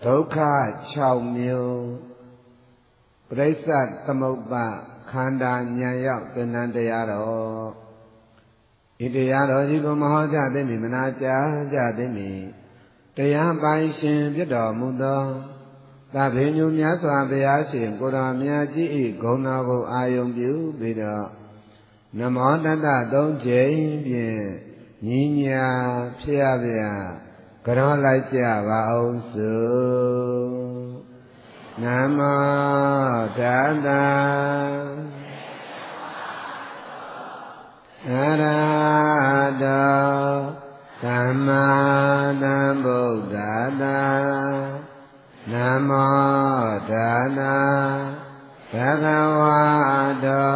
ဒုက္ခ6မျိုးပရိစ္ဆသမုပ္ပါခန္ဓာဉာဏ်ရောက်သင်္นานတရားတော်ဤတရားတော်ကြီးကိုမဟောကြားသိမည်မနာကြားကြသိမည်တရားပိုင်ရှင်ဖြစ်တော်မူသောသဗ္ဗညုမြတ်စွာဘုရားရှင်ကိုယ်တော်မြတ်ကြီး၏ဂုဏ်တော်ကိုအာယုံပြုပြီးတော့နမောတတ္တ3ကြိမ်ဖြင့်ညီညာဖြစ်ရဗျာကြောလိုက်ကြပါအောင်စို့နမောတတ္တအရဟတောသမ္မာသမ္ဗုဒ္ဓတ္တနမောတတ္တဘဂဝတော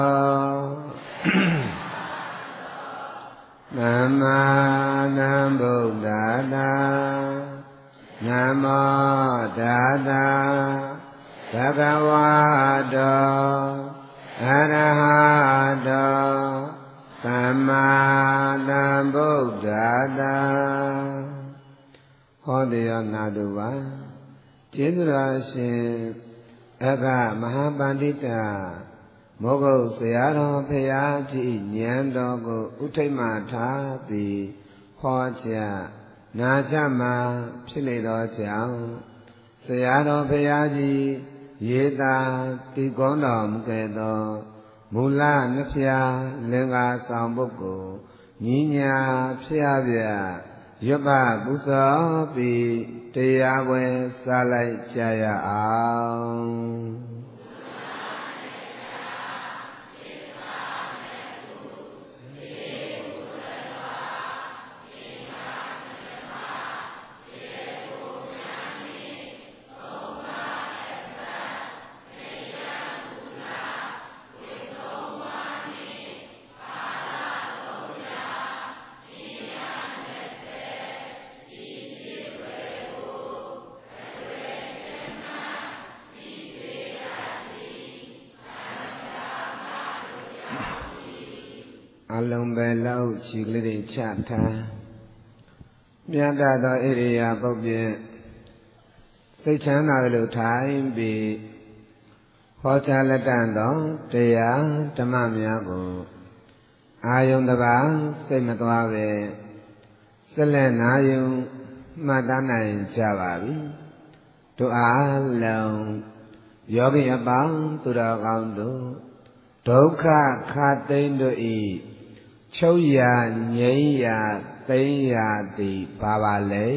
သမ္မာသမ္ဗုဒ္ဓတ္တနမောတတ္တဘဂဝတောအရဟတောသမ္မာသမ္ဗုဒ္ဓတ္တဟောတရားနာတုပါကျေးဇူးတော်ရှင်အက္ခမဟာပန္တိတမောဂုတ်ဆရာတော်ဖရာကြီးဉာဏ်တော်ကိုဥထိတ်မှထားပြီးဟောကြားနာကြမှာဖြစ်လေတော့ကြောင့်ဆရာတော်ဖရာကြီးရေးသာတည်ကောင်းတော်မူခဲ့သောမူလနှစ်ဖြာလင်္ကာဆောင်ပုဂ္ဂိုလ်ညီညာဖျားပြရွတ်ပပူဇော်ပြီးတရားပွဲစားလိုက်ကြရအောင်အလုံးပဲလောက်ချီလေးတွေချထားမြတ်သောဣရိယာပုပ္ပင်စိတ်ချမ်းသာလို့ထိုင်ပြီးဟောကြားလက်တန်သောတရားဓမ္မများကိုအာယုံတစ်ပါးစိတ်မသွားပဲဆက်လက်နာယုံမှတ်သားနိုင်ကြပါပြီတို့အားလုံးယောဂီအပေါင်းသူတော်ကောင်းတို့ဒုက္ခခသိမ့်တို့ဤချုပ်ရာငြိမ်းရာသိမ်းရာသည်ဘာပါလဲ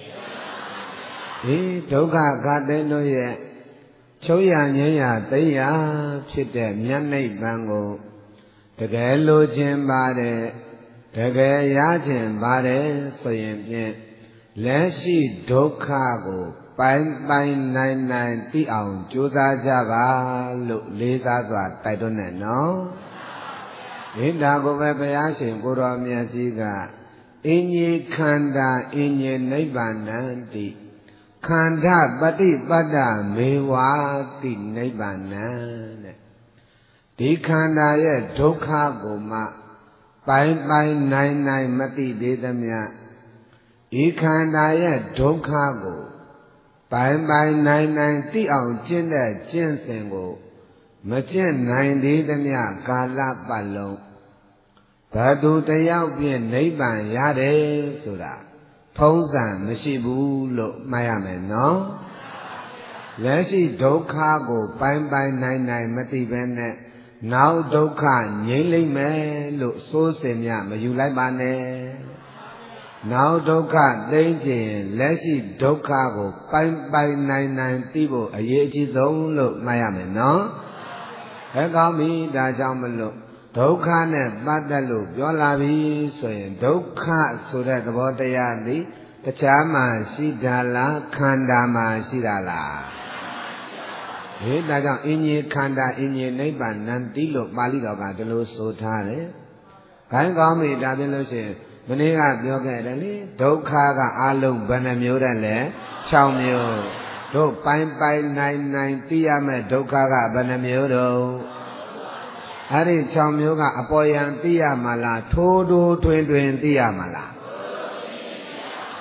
ဒုက္ခခသိမ့်တို့ရဲ့ချုပ်ရာငြိမ်းရာသိမ်းရာဖြစ်တဲ့မြတ်နိဗ္ဗာန်ကိုတကယ်လိုချင်ပါတယ်တကယ်ရချင်ပါတယ်ဆိုရင်ဖြင့်လက်ရှိဒုက္ခကိုပိုင်းနိုင်သိအောင်ကြိုးစားကြပါလို့လေးစားစွာတိုက်တွန်းနေနော်ဒီတာကိုပဲဘုရားရှင်ကိုတော်မြတ်ကြီးကအင်းကြီးခန္ဓာအင်းကြီးနိဗ္ဗာန်တိခန္ဓာပฏิပတ္တမေဝတိနိဗ္ဗာန်တဲ့ဒီခန္ဓာရဲ့ဒုက္ခကိုမှပိုင်းနိုင်မသိသေးသမျှဤခန္ဓာရဲ့ဒုက္ခကိုပိုင်းနိုင်သိအောင်ကျင့်တဲ့ကျင့်စဉ်ကိုမကျင့်နိုင်သေးသမျှကာလပတ်လုံးဘသူတယောက်ဖြင့်နိဗ္ဗာန်ရတယ်ဆိုတာထုံးစံမရှိဘူးလို့မှတ်ရမယ်နော်လက်ရှိဒုက္ခကိုပိုင်းနိုင်မသိဘဲနဲ့နောက်ဒုက္ခငြိမ့်လိမ့်မယ်လို့စိုးစင်မြမယူလိုက်ပါနဲ့နောက်ဒုက္ခသိမ့်ခြင်းလက်ရှိဒုက္ခကိုပိုင်းနိုင်သိဖို့အရေးအကြီးဆုံးလို့မှတ်ရမယ်နော်ကောင်းပြီဒါကြောင့်မလို့ဒုက္ခနဲ့ပတ်သက်လို့ပြောလာပြီဆိုရင်ဒုက္ခဆိုတဲ့သဘောတရားသည်တခြားမှာရှိတာလားခန္ဓာမှာရှိတာလားဒါကြောင့်အင်းကြီးခန္ဓာအင်းကြီးနိဗ္ဗာန်တိလို့ပါဠိတော်ကဒီလိုဆိုထားတယ်ကောင်းပြီဒါပြင်လို့ရှိရင်မနေ့ကပြောခဲ့တယ်လေဒုက္ခကအလုံးဘယ်နှမျိုးတဲ့လဲ6မျိုးတို့ပိုင်းနိုင်သိရမယ်ဒုက္ခကဘယ်နှမျိုးတော့အဲ့ဒီ6မျိုးကအပေါ်ယံသိရမှာလားထိုးထွင်းသိရမှာလား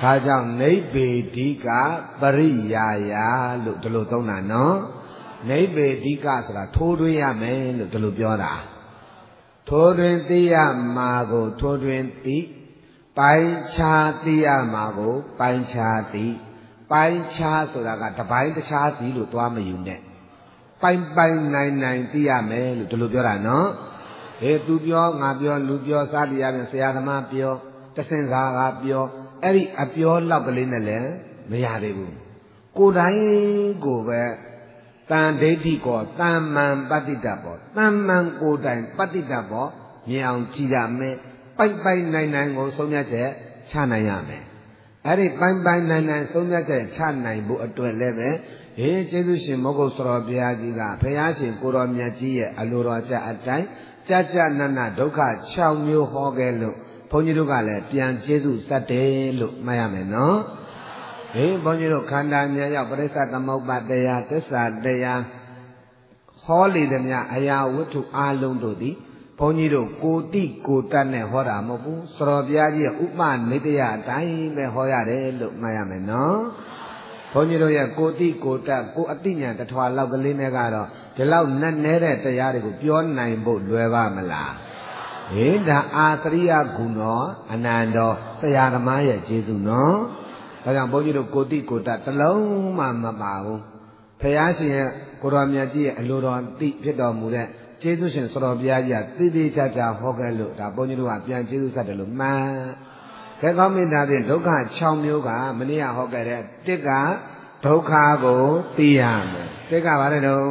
ဒါကြောင့်နိဗ္ဗေဒိကပရိယာယလို့ဒီလိုသုံးတာနော်နိဗ္ဗေဒိကဆိုတာထိုးထွင်းရမယ်လို့ဒီလိုပြောတာထိုးထွင်းသိရမှာကိုထိုးထွင်းသိပိုင်းခြားသိရမှာကိုပိုင်းခြားသိပိုင်းခြားဆိုတာကတစ်ပိုင်းတစ်ခြားသိလို့သွားမယူနဲ့ပိုင်းပိုင်းနိုင်နိုင်သိရမယ်လို့ဒီလိုပြောတာနော်သူပြောငါပြောလူပြောစသည်အပြင်ဆရာသမားပြောတဆင်စားကပြောအဲ့ဒီအပြောလောက်ကလေးနဲ့လည်းမရသေးဘူးကိုယ်တိုင်ကိုပဲတန်ဒိဋ္ဌိကောတန်မန်ပတ္တိတဘောတန်မန်ကိုယ်တိုင်ပတ္တိတဘောမြင်အောင်ကြည့်ရမယ်ပိုက်ပိုက်နိုင်နိုင်ကိုဆုံးဖြတ်ချက်ချနိုင်ရမယ်အဲ့ဒီပိုက်ပိုက်နိုင်နိုင်ဆုံးဖြတ်ချက်ချနိုင်ဖို့အတွက်လည်းပဲကျေးဇူးရှင်မောဂုတ်စရောဘုရားကြီးကဘုရားရှင်ကိုတော်မြတ်ကြီးရဲ့အလိုတော်ကြအတိုင်းကြကြနနဒုက္ခ6မျိုးဟောခဲ့လို့ဘုန်းကြီးတို့ကလည်းပြန်ကျေးဇူးစက်တယ်လို့မှတ်ရမယ်နော်ဘုန်းကြီးတို့ခန္ဓာဉာဏ်ရောက်ပရိစ္ဆသမုပ္ပါတရားသစ္စာတရားဟောလေသည်များအရာဝတ္ထုအလုံးတို့သည်ဘုန်းကြီးတို့ကိုတိကိုတတ်နဲ့ဟောတာမဟုတ်ဘူးစရောဘုရားကြီးရဲ့ဥပနိတယအတိုင်းပဲဟောရတယ်လို့မှတ်ရမယ်နော်ဘုန်းကြီးတို့ရဲ့ကိုတိကိုတတ်ကိုအတိညာတထွာလောက်ကလေးနဲ့ကတော့ဒီလောက်နဲ့နေတဲ့တရားတွေကိုပြောနိုင်ဖို့လွယ်ပါမလားဒါအာသရိယဂုဏောအနန္တောဆရာသမားရဲ့ကျေးဇူးနော်ဒါကြောင့်ဘုန်းကြီးတို့ကိုတိကိုတတ်တစ်လုံးမှမပါဘူးဘုရားရှင်ရဲ့ကိုတော်မြတ်ကြီးရဲ့အလိုတော်သိဖြစ်တော်မူတဲ့ကျေးဇူးရှင်စတော်ဘုရားကြီးကသိသိချာချာဟောခဲ့လို့ဒါဘုန်းကြီးတို့ကပြန်ကျေးဇူးဆက်တယ်လို့မှန်ကဲကောင်းမြတ်တာဖြင့်ဒုက္ခ6မျိုးကမနေ့ကဟောခဲ့တဲ့တစ်ကဒုက္ခကိုသိရမယ်တစ်ကဘာလဲတော့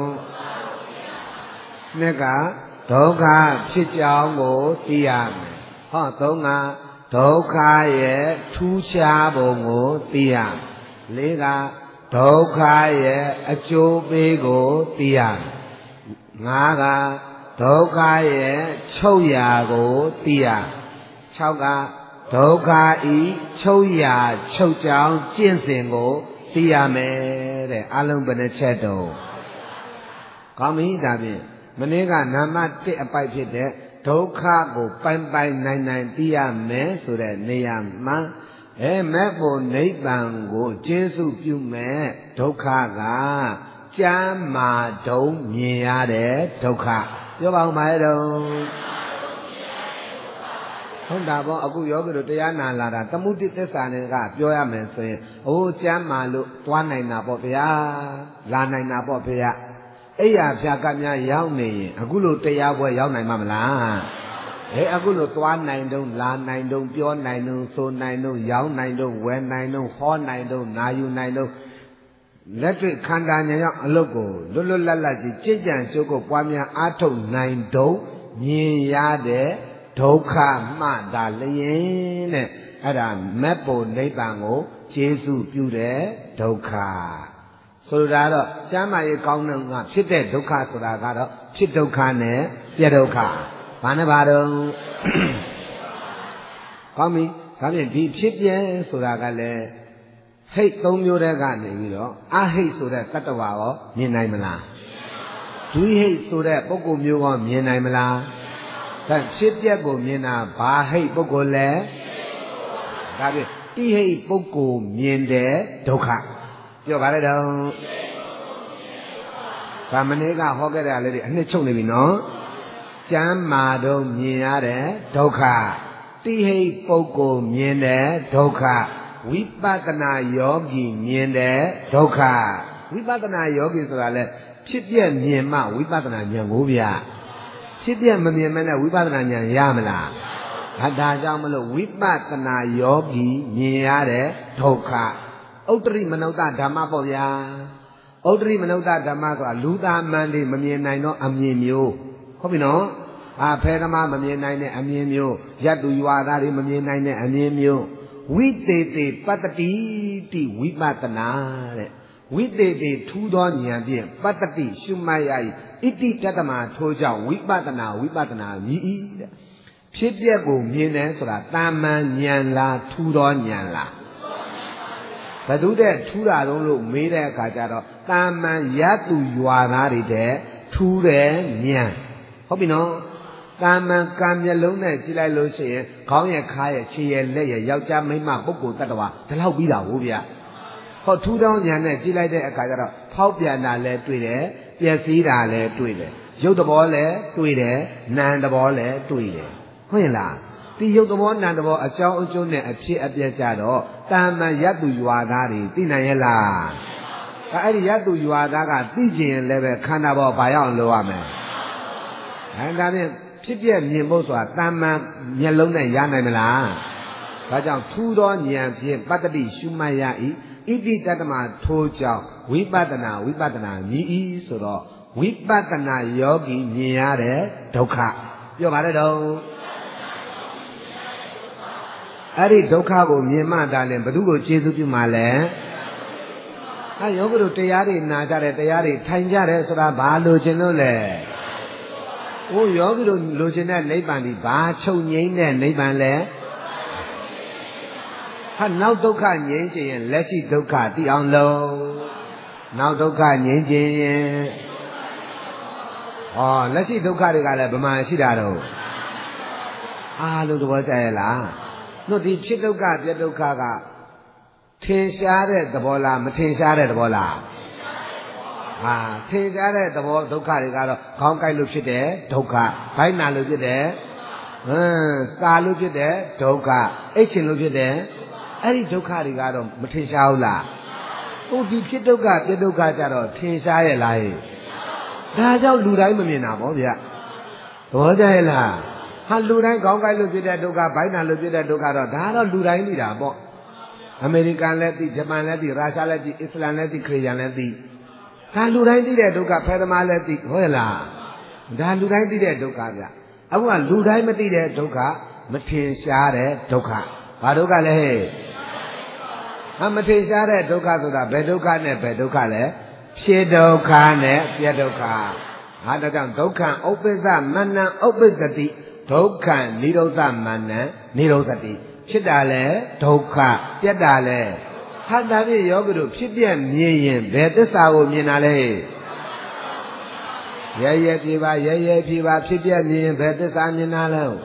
နှစ်ကဒုက္ခဖြစ်ကြောင်းကိုသိရမယ်ဟောသုံးကဒုက္ခရဲ့ထူးခြားပုံကိုသိရမယ်လေးကဒုက္ခရဲ့အကျိုးပေးကိုသိရမယ်ငါးကဒုက္ခရဲ့ချုပ်ရာကိုသိရ6ကဒုက္ခဤချုပ်ရာချုပ်ကြောင်းကျင့်စဉ်ကိုသိရမယ်တဲ့အလုံးဘယ်နှချက်တော့ကောင်းပြီဒါဖြင့်မနေ့ကနာမ1အပိုက်ဖြစ်တဲ့ဒုက္ခကိုပိုင်းပိုင်းနိုင်နိုင်သိရမယ်ဆိုတဲ့နေရာမှာမဲ့ဖို့နိဗ္ဗာန်ကိုကျေးဇူးပြုမဲ့ဒုက္ခကကျမ်းမာတုံမြင်ရတဲ့ဒုက္ခပြောပါဦးမရဲ့တော့ဟုတ်တာပေါ့အခုယောဂီတို့တရားနာလာတာသမုဒိသစ္စာနဲ့ကပြောရမယ်ဆိုရင်ကျမ်းမာလို့သွားနိုင်တာပေါ့ဗျာလာနိုင်တာပေါ့ဗျာအဲ့ရဖြာကများရောက်နေရင်အခုလိုတရားပွဲရောက်နိုင်မှာမလားအခုလိုသွားနိုင်တော့လာနိုင်တော့ပြောနိုင်တော့ဆိုနိုင်တော့ရောက်နိုင်တော့ဝယ်နိုင်တော့ဟောနိုင်တော့နာယူနိုင်တော့လက်တွေ့ခန္ဓာဉာဏ်ရောက်အလုပ်ကိုလွတ်လွတ်လပ်လပ်ကြီးကြင်ကြံကြိုးကိုပွားများအားထုတ်နိုင်တော့မြင်ရတဲ့ဒုက္ခမှသာလျင်တဲ့အဲ့ဒါမက်ဖို့နိဗ္ဗာန်ကိုကျေးဇူးပြုတဲ့ဒုက္ခဆိုလိုတာတော့ကျမ်းမာရေးကောင်းတဲ့ကဖြစ်တဲ့ဒုက္ခဆိုတာကတော့ဖြစ်ဒုက္ခနဲ့ပြဒုက္ခဘာနဲ့ဘာတော့ကောင်းပြီဒါဖြင့်ဒီဖြစ်ပြဆိုတာကလည်းဟိတ်3မျိုးတည်းကနေပြီးတော့အဟိတ်ဆိုတဲ့တတ္တဝါရောမြင်နိုင်မလားဒွိဟိတ်ဆိုတဲ့ပုဂ္ဂိုလ်မျိုးရောမြင်နိုင်မလားဒါဖြစ်ပြကိုမြင်တာဘာဟိတ်ပုဂ္ဂိုလ်လဲဒါဖြင့်တိဟိတ်ပုဂ္ဂိုလ်မြင်တဲ့ဒုက္ခပြောပါလေတော့ဗာမနေ့ကဟောခဲ့တဲ့လေးတွေအနှစ်ချုပ်နေပြီနော်ကျမ်းမာတော့မြင်ရတဲ့ဒုက္ခတိဟိတ်ပုဂ္ဂိုလ်မြင်တဲ့ဒုက္ခဝိပဿနာယောဂီမြင်တဲ့ဒုက္ခဝိပဿနာယောဂီဆိုတာလဲဖြစ်ပြမြင်မှဝိပဿနာဉာဏ်ကိုဗျာဖြစ်ပြမမြင်မနဲ့ဝိပဿနာဉာဏ်ရမလားဒါကြောင့်မလို့ဝိပဿနာယောဂီမြင်ရတဲ့ဒုက္ခဥတ္တရိမနုဿဓမ္မပေါ့ဗျာဥတ္တရိမနုဿဓမ္မဆိုတာလူသားမှန်တွေမမြင်နိုင်တော့အမြင်မျိုးဟုတ်ပြီနော်ဖဲသမားမမြင်နိုင်တဲ့အမြင်မျိုးယတ္တုယွာသားတွေမမြင်နိုင်တဲ့အမြင်မျိုးဝိသေသေပတ္တိတိဝိပဿနာတဲ့ဝိသေသေထူးသောဉာဏ်ဖြင့်ပတ္တိရှုမှတ်ရ၏ဣတိတတ္တမထိုးကြောင့်ဝိပဿနာမြည်၏တဲ့ဖြစ်ပျက်ကိုမြင်တယ်ဆိုတာတာမန်ဉာဏ်လားထူးသောဉာဏ်လားဘယ်သူတဲ့ထူးတာတော့လို့မေးတဲ့အခါကျတော့တာမန်ယတ္တုယွာသားတွေတဲ့ထူးတဲ့ဉာဏ်ဟုတ်ပြီနော်တာမန်ကံမျက်လုံးနဲ့ကြည့်လိုက်လို့ရှိရင်ခေါင်းရဲ့ခါရဲ့ခြေရဲ့လက်ရဲ့ယောက်ျားမိန်းမပုဂ္ဂိုလ်တ attva ဒီလောက်ပြီးတာဟုတ်ဗျဟောထူးထောင်းဉာဏ်နဲ့ကြည့်လိုက်တဲ့အခါကျတော့ဖောက်ပြန်တာလည်းတွေ့တယ်ပျက်စီးတာလည်းတွေ့တယ်ရုပ်သဘောလည်းတွေ့တယ်နာမ်သဘောလည်းတွေ့တယ်ဟုတ်ရဲ့လားဒီရုပ်သဘောနာမ်သဘောအကြောင်းအကျိုးနဲ့အဖြစ်အပျက်ကြတော့တာမန်ယတ္တုရွာသားတွေသိနိုင်ရဲ့လားအဲ့ဒီယတ္တုရွာသားကသိကျင်လည်းပဲခန္ဓာပေါ်ဘာရောက်လို့ရမယ်ဒါဖြင့်ဖြစ်ပြမြင်ဖို့ဆိုတာတာမန်မျက်လုံးနဲ့ရနိုင်မလားဒါကြောင့်ထူးသောဉာဏ်ဖြင့်ပတ္တိရှုမှတ်ရ၏ဣတိတတ္တမထိုးကြောင့်ဝိပဿနာမြည်၏ဆိုတော့ဝိပဿနာယောဂီမြင်ရတဲ့ဒုက္ခပြောပါတဲ့တော့အဲ့ဒီဒုက္ခကိုမြင်မှသာလဲဘယ်သူကိုကျေစုပြုမှလဲယောဂီတို့တရားတွေနာကြတယ်တရားတွေထိုင်ကြတယ်ဆိုတာဘာလို့ခြင်းလို့လဲအိုးယောဂီတို့လိုချင်တဲ့နိဗ္ဗာန်ဒီဘာချုပ်ငြိမ်းတဲ့နိဗ္ဗာန်လဲဟာနောက်ဒုက္ခငြိမ်းခြင်းရင်လက်ရှိဒုက္ခသိအောင်လုံးနောက်ဒုက္ခငြိမ်းခြင်းရင်လက်ရှိဒုက္ခတွေကလည်းဗမာရှိတာတော့အားလုံးသဘောကျရဲ့လားတို့ဒီဖြစ်ဒုက္ခပြဒုက္ခကထင်ရှားတဲ့သဘောလားမထင်ရှားတဲ့သဘောလားထင်ရှားတဲ့သဘောဒုက္ခတွေကတော့ခေါင်းကိုက်လို့ဖြစ်တဲ့ဒုက္ခဘိုင်းနာလို့ဖြစ်တဲ့စာလို့ဖြစ်တဲ့ဒုက္ခအိတ်ချင်လို့ဖြစ်တဲ့အဲ့ဒီဒုက္ခတွေကတော့မထင်ရှားဘူးလားဒီဖြစ်ဒုက္ခပြဒုက္ခကြတော့ထင်ရှားရဲ့လားဒါကြောင့်လူတိုင်းမမြင်တာပေါ့ဗျသဘောကျရဲ့လားလူတိုင်းခေါင်းကိုက်လို့ဖြစ်တဲ့ဒုက္ခဘိုင်းနာလို့ဖြစ်တဲ့ဒုက္ခတော့ဒါတော့လူတိုင်းသိတာပေါ့အမေရိကန်လည်းသိဂျပန်လည်းသိရုရှားလည်းသိအစ္စလမ်လည်းသိခရစ်ယာန်လည်းသိဒါလူတိုင်းသိတဲ့ဒုက္ခဖယ်သမားလည်းသိဟုတ်ရဲ့လားဒါလူတိုင်းသိတဲ့ဒုက္ခဗျအခုကလူတိုင်းမသိတဲ့ဒုက္ခမထင်ရှားတဲ့ဒုက္ခဘာဒုက္ခလဲမထင်ရှားတဲ့ဒုက္ခဆိုတာဘယ်ဒုက္ခနဲ့ဘယ်ဒုက္ခလဲဖြစ်ဒုက္ခနဲ့ပြဒုက္ခဒါကြောင့်ဒုက္ခဥပ္ပစ္စမနံဥပ္ပစ္စတိဒုက္ခនិရောဓမနံនិရောဓတိဖြစ်တာလဲဒုက္ခပြတ်တာလဲဒါဖြင့်ယောဂီတို့ဖြစ်ပြမြင်ရင်ဘယ်သစ္စာကိုမြင်တာလဲရဲပြေပါဖြစ်ပြမြင်ရင်ဘယ်သစ္စာမြင်တာလဲ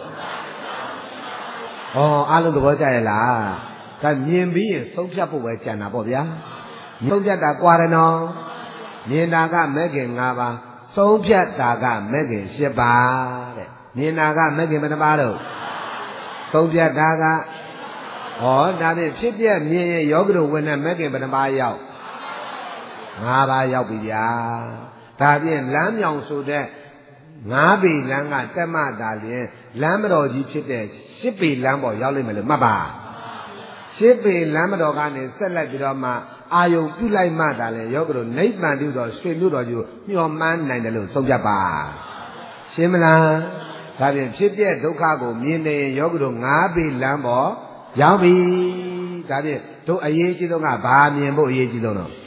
အားလုံးသဘောကျရဲ့လားဒါမြင်ပြီးရင်ဆုံးဖြတ်ဖို့ပဲကြံတာပေါ့ဗျာဆုံးဖြတ်တာကွာတယ်နော်မြင်တာကမဲ့ခင်၅ပါးဆုံးဖြတ်တာကမဲ့ခင်၈ပါးတဲ့မြင်တာကမဲ့ခင်ဘယ်နှပါးတော့ဆုံးဖြတ်တာကဒါဖြင့်ဖြစ်ပြမြင်ရင်ယောဂီတို့ဝင်တဲ့မဲ့ခင်ဘယ်နှပါးရောက်၅ပါးရောက်ပြီဗျာဒါဖြင့်လမ်းမြောင်ဆိုတဲ့၅ပေလမ်းကတက်မှသာလျင်လမ်းမတော်ကြီးဖြစ်တဲ့၈ပေလမ်းပေါ်ရောက်လိမ့်မယ်လို့မှတ်ပါ၈ပေလမ်းမတော်ကနေဆက်လိုက်ပြီးတော့မှအာယုံပြုလိုက်မှသာလေယောဂီတို့နိဗ္ဗာန်ပြုတော်ရွှေမြို့တော်ကြီးကိုမျှော်မှန်းနိုင်တယ်လို့ဆုံးဖြတ်ပါရှင်းမလားဒါဖြင့်ဖြစ်ပြဒုက္ခကိုမြင်နေရင်ယောဂီတို့၅ပေလမ်းပေါ်ရောက်ပြီဒါဖြင့်တို့အရေးကြီးဆုံးကဘာမြင်ဖို့အရေးကြီးဆုံးတော့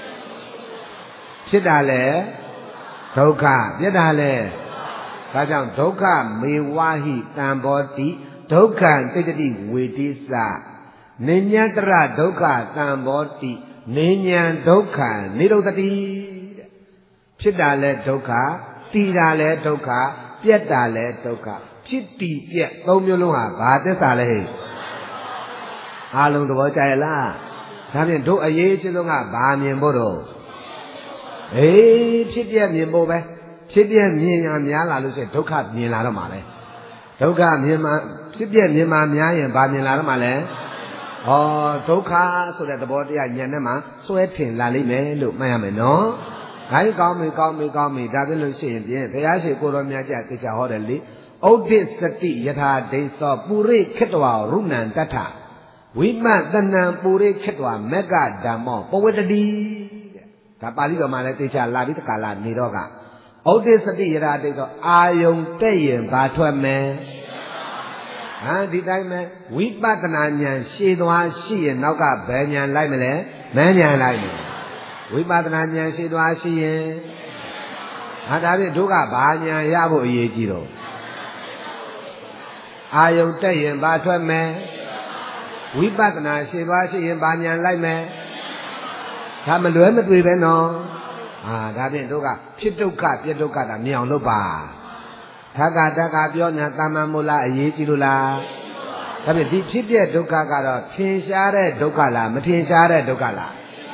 ဖြစ်တာလေဒုက္ခပြတ်တာလေဒါကြောင့်ဒုက္ခမေဝဟိတံဘောတိဒုက္ခတိတ္တိဝေတိစနိညတရဒုက္ခတံဘောတိနိညာဒုက္ခនិရောဓတိတဲ့ဖြစ်တာလဲဒုက္ခတည်တာလဲဒုက္ခပြတ်တာလဲဒုက္ခဖြစ်တည်ပြတ်သုံးမျိုးလုံးဟာဘာသစ္စာလဲအားလုံးသဘောကျရဲ့လားဒါဖြင့်တို့အရေးအချင်းဆုံးကဘာမြင်ဖို့တော့ဖြစ်ပြမြင်ဖို့ပဲဖြစ်ပြမြင်ရများလာလို့ရှိရင်ဒုက္ခမြင်လာတော့မှာပဲဒုက္ခမြင်မှဖြစ်ပြမြင်မှများရင်ဘာမြင်လာတော့မှာလဲဒုက္ခဆိုတဲ့သဘောတရားဉာဏ်နဲ့မှစွဲထင်လာလိမ့်မယ်လို့မှတ်ရမယ်နော်။ဒါကြီးကောင်းပြီဒါဖြစ်လို့ရှိရင်ဖြင့်ဘုရားရှိခိုးတော်မြတ်ကြသိချာဟောတယ်လေ။ဥဒိစတိယထာဒိဋ္ဌောပုရိခေတ္တဝရုဏံတထဝိမတနံပုရိခေတ္တဝမက္ကဓမ္မောပဝတ္တိတဲ့။ဒါပါဠိတော်မှာလည်းသိချာလာပြီးတခါလာနေတော့ကဥဒိစတိယထာဒိဋ္ဌောအာယုံတဲ့ရင်ဘာထွက်မယ်ဒီတိုင်းပဲဝိပဿနာဉာဏ်ရှည်သွားရှိရင်နောက်ကဘယ်ဉာဏ်လိုက်မလဲမဉာဏ်လိုက်မယ်ဝိပဿနာဉာဏ်ရှည်သွားရှိရင်ဒါဖြင့်တို့ကဘာဉာဏ်ရဖို့အရေးကြီးတော့အာယုံတက်ရင်ဘာထွက်မယ်ဝိပဿနာရှည်သွားရှိရင်ဘာဉာဏ်လိုက်မယ်ဒါမလွဲမသွေပဲနော်ဒါဖြင့်တို့ကဖြစ်ဒုက္ခပြဒုက္ခတာမြင်အောင်လုပ်ပါ Thaka Taka Piona Tamamula Yechilula. Have a deep ship yet, Dokaka, Tinshare, Dokala, Matinshare, Dokala.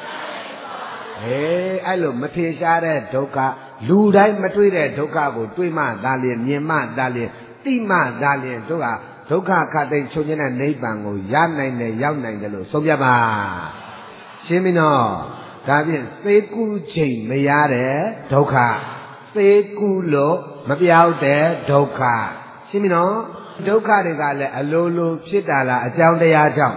Eh, I look Matinshare, Doka, Ludai Matuide, Dokabo, Tuima, Dalian, Yema, Dalian, Tima, Dalian, Doka, Doka Kate, Chojana, Nebango, Yan, Young Nangelo, Sobyaba. Shimino. Kabian seku chain mayare doka seku lo mabiao de doka shimino doka de ga le alolo phit ta la a chaung taya chaung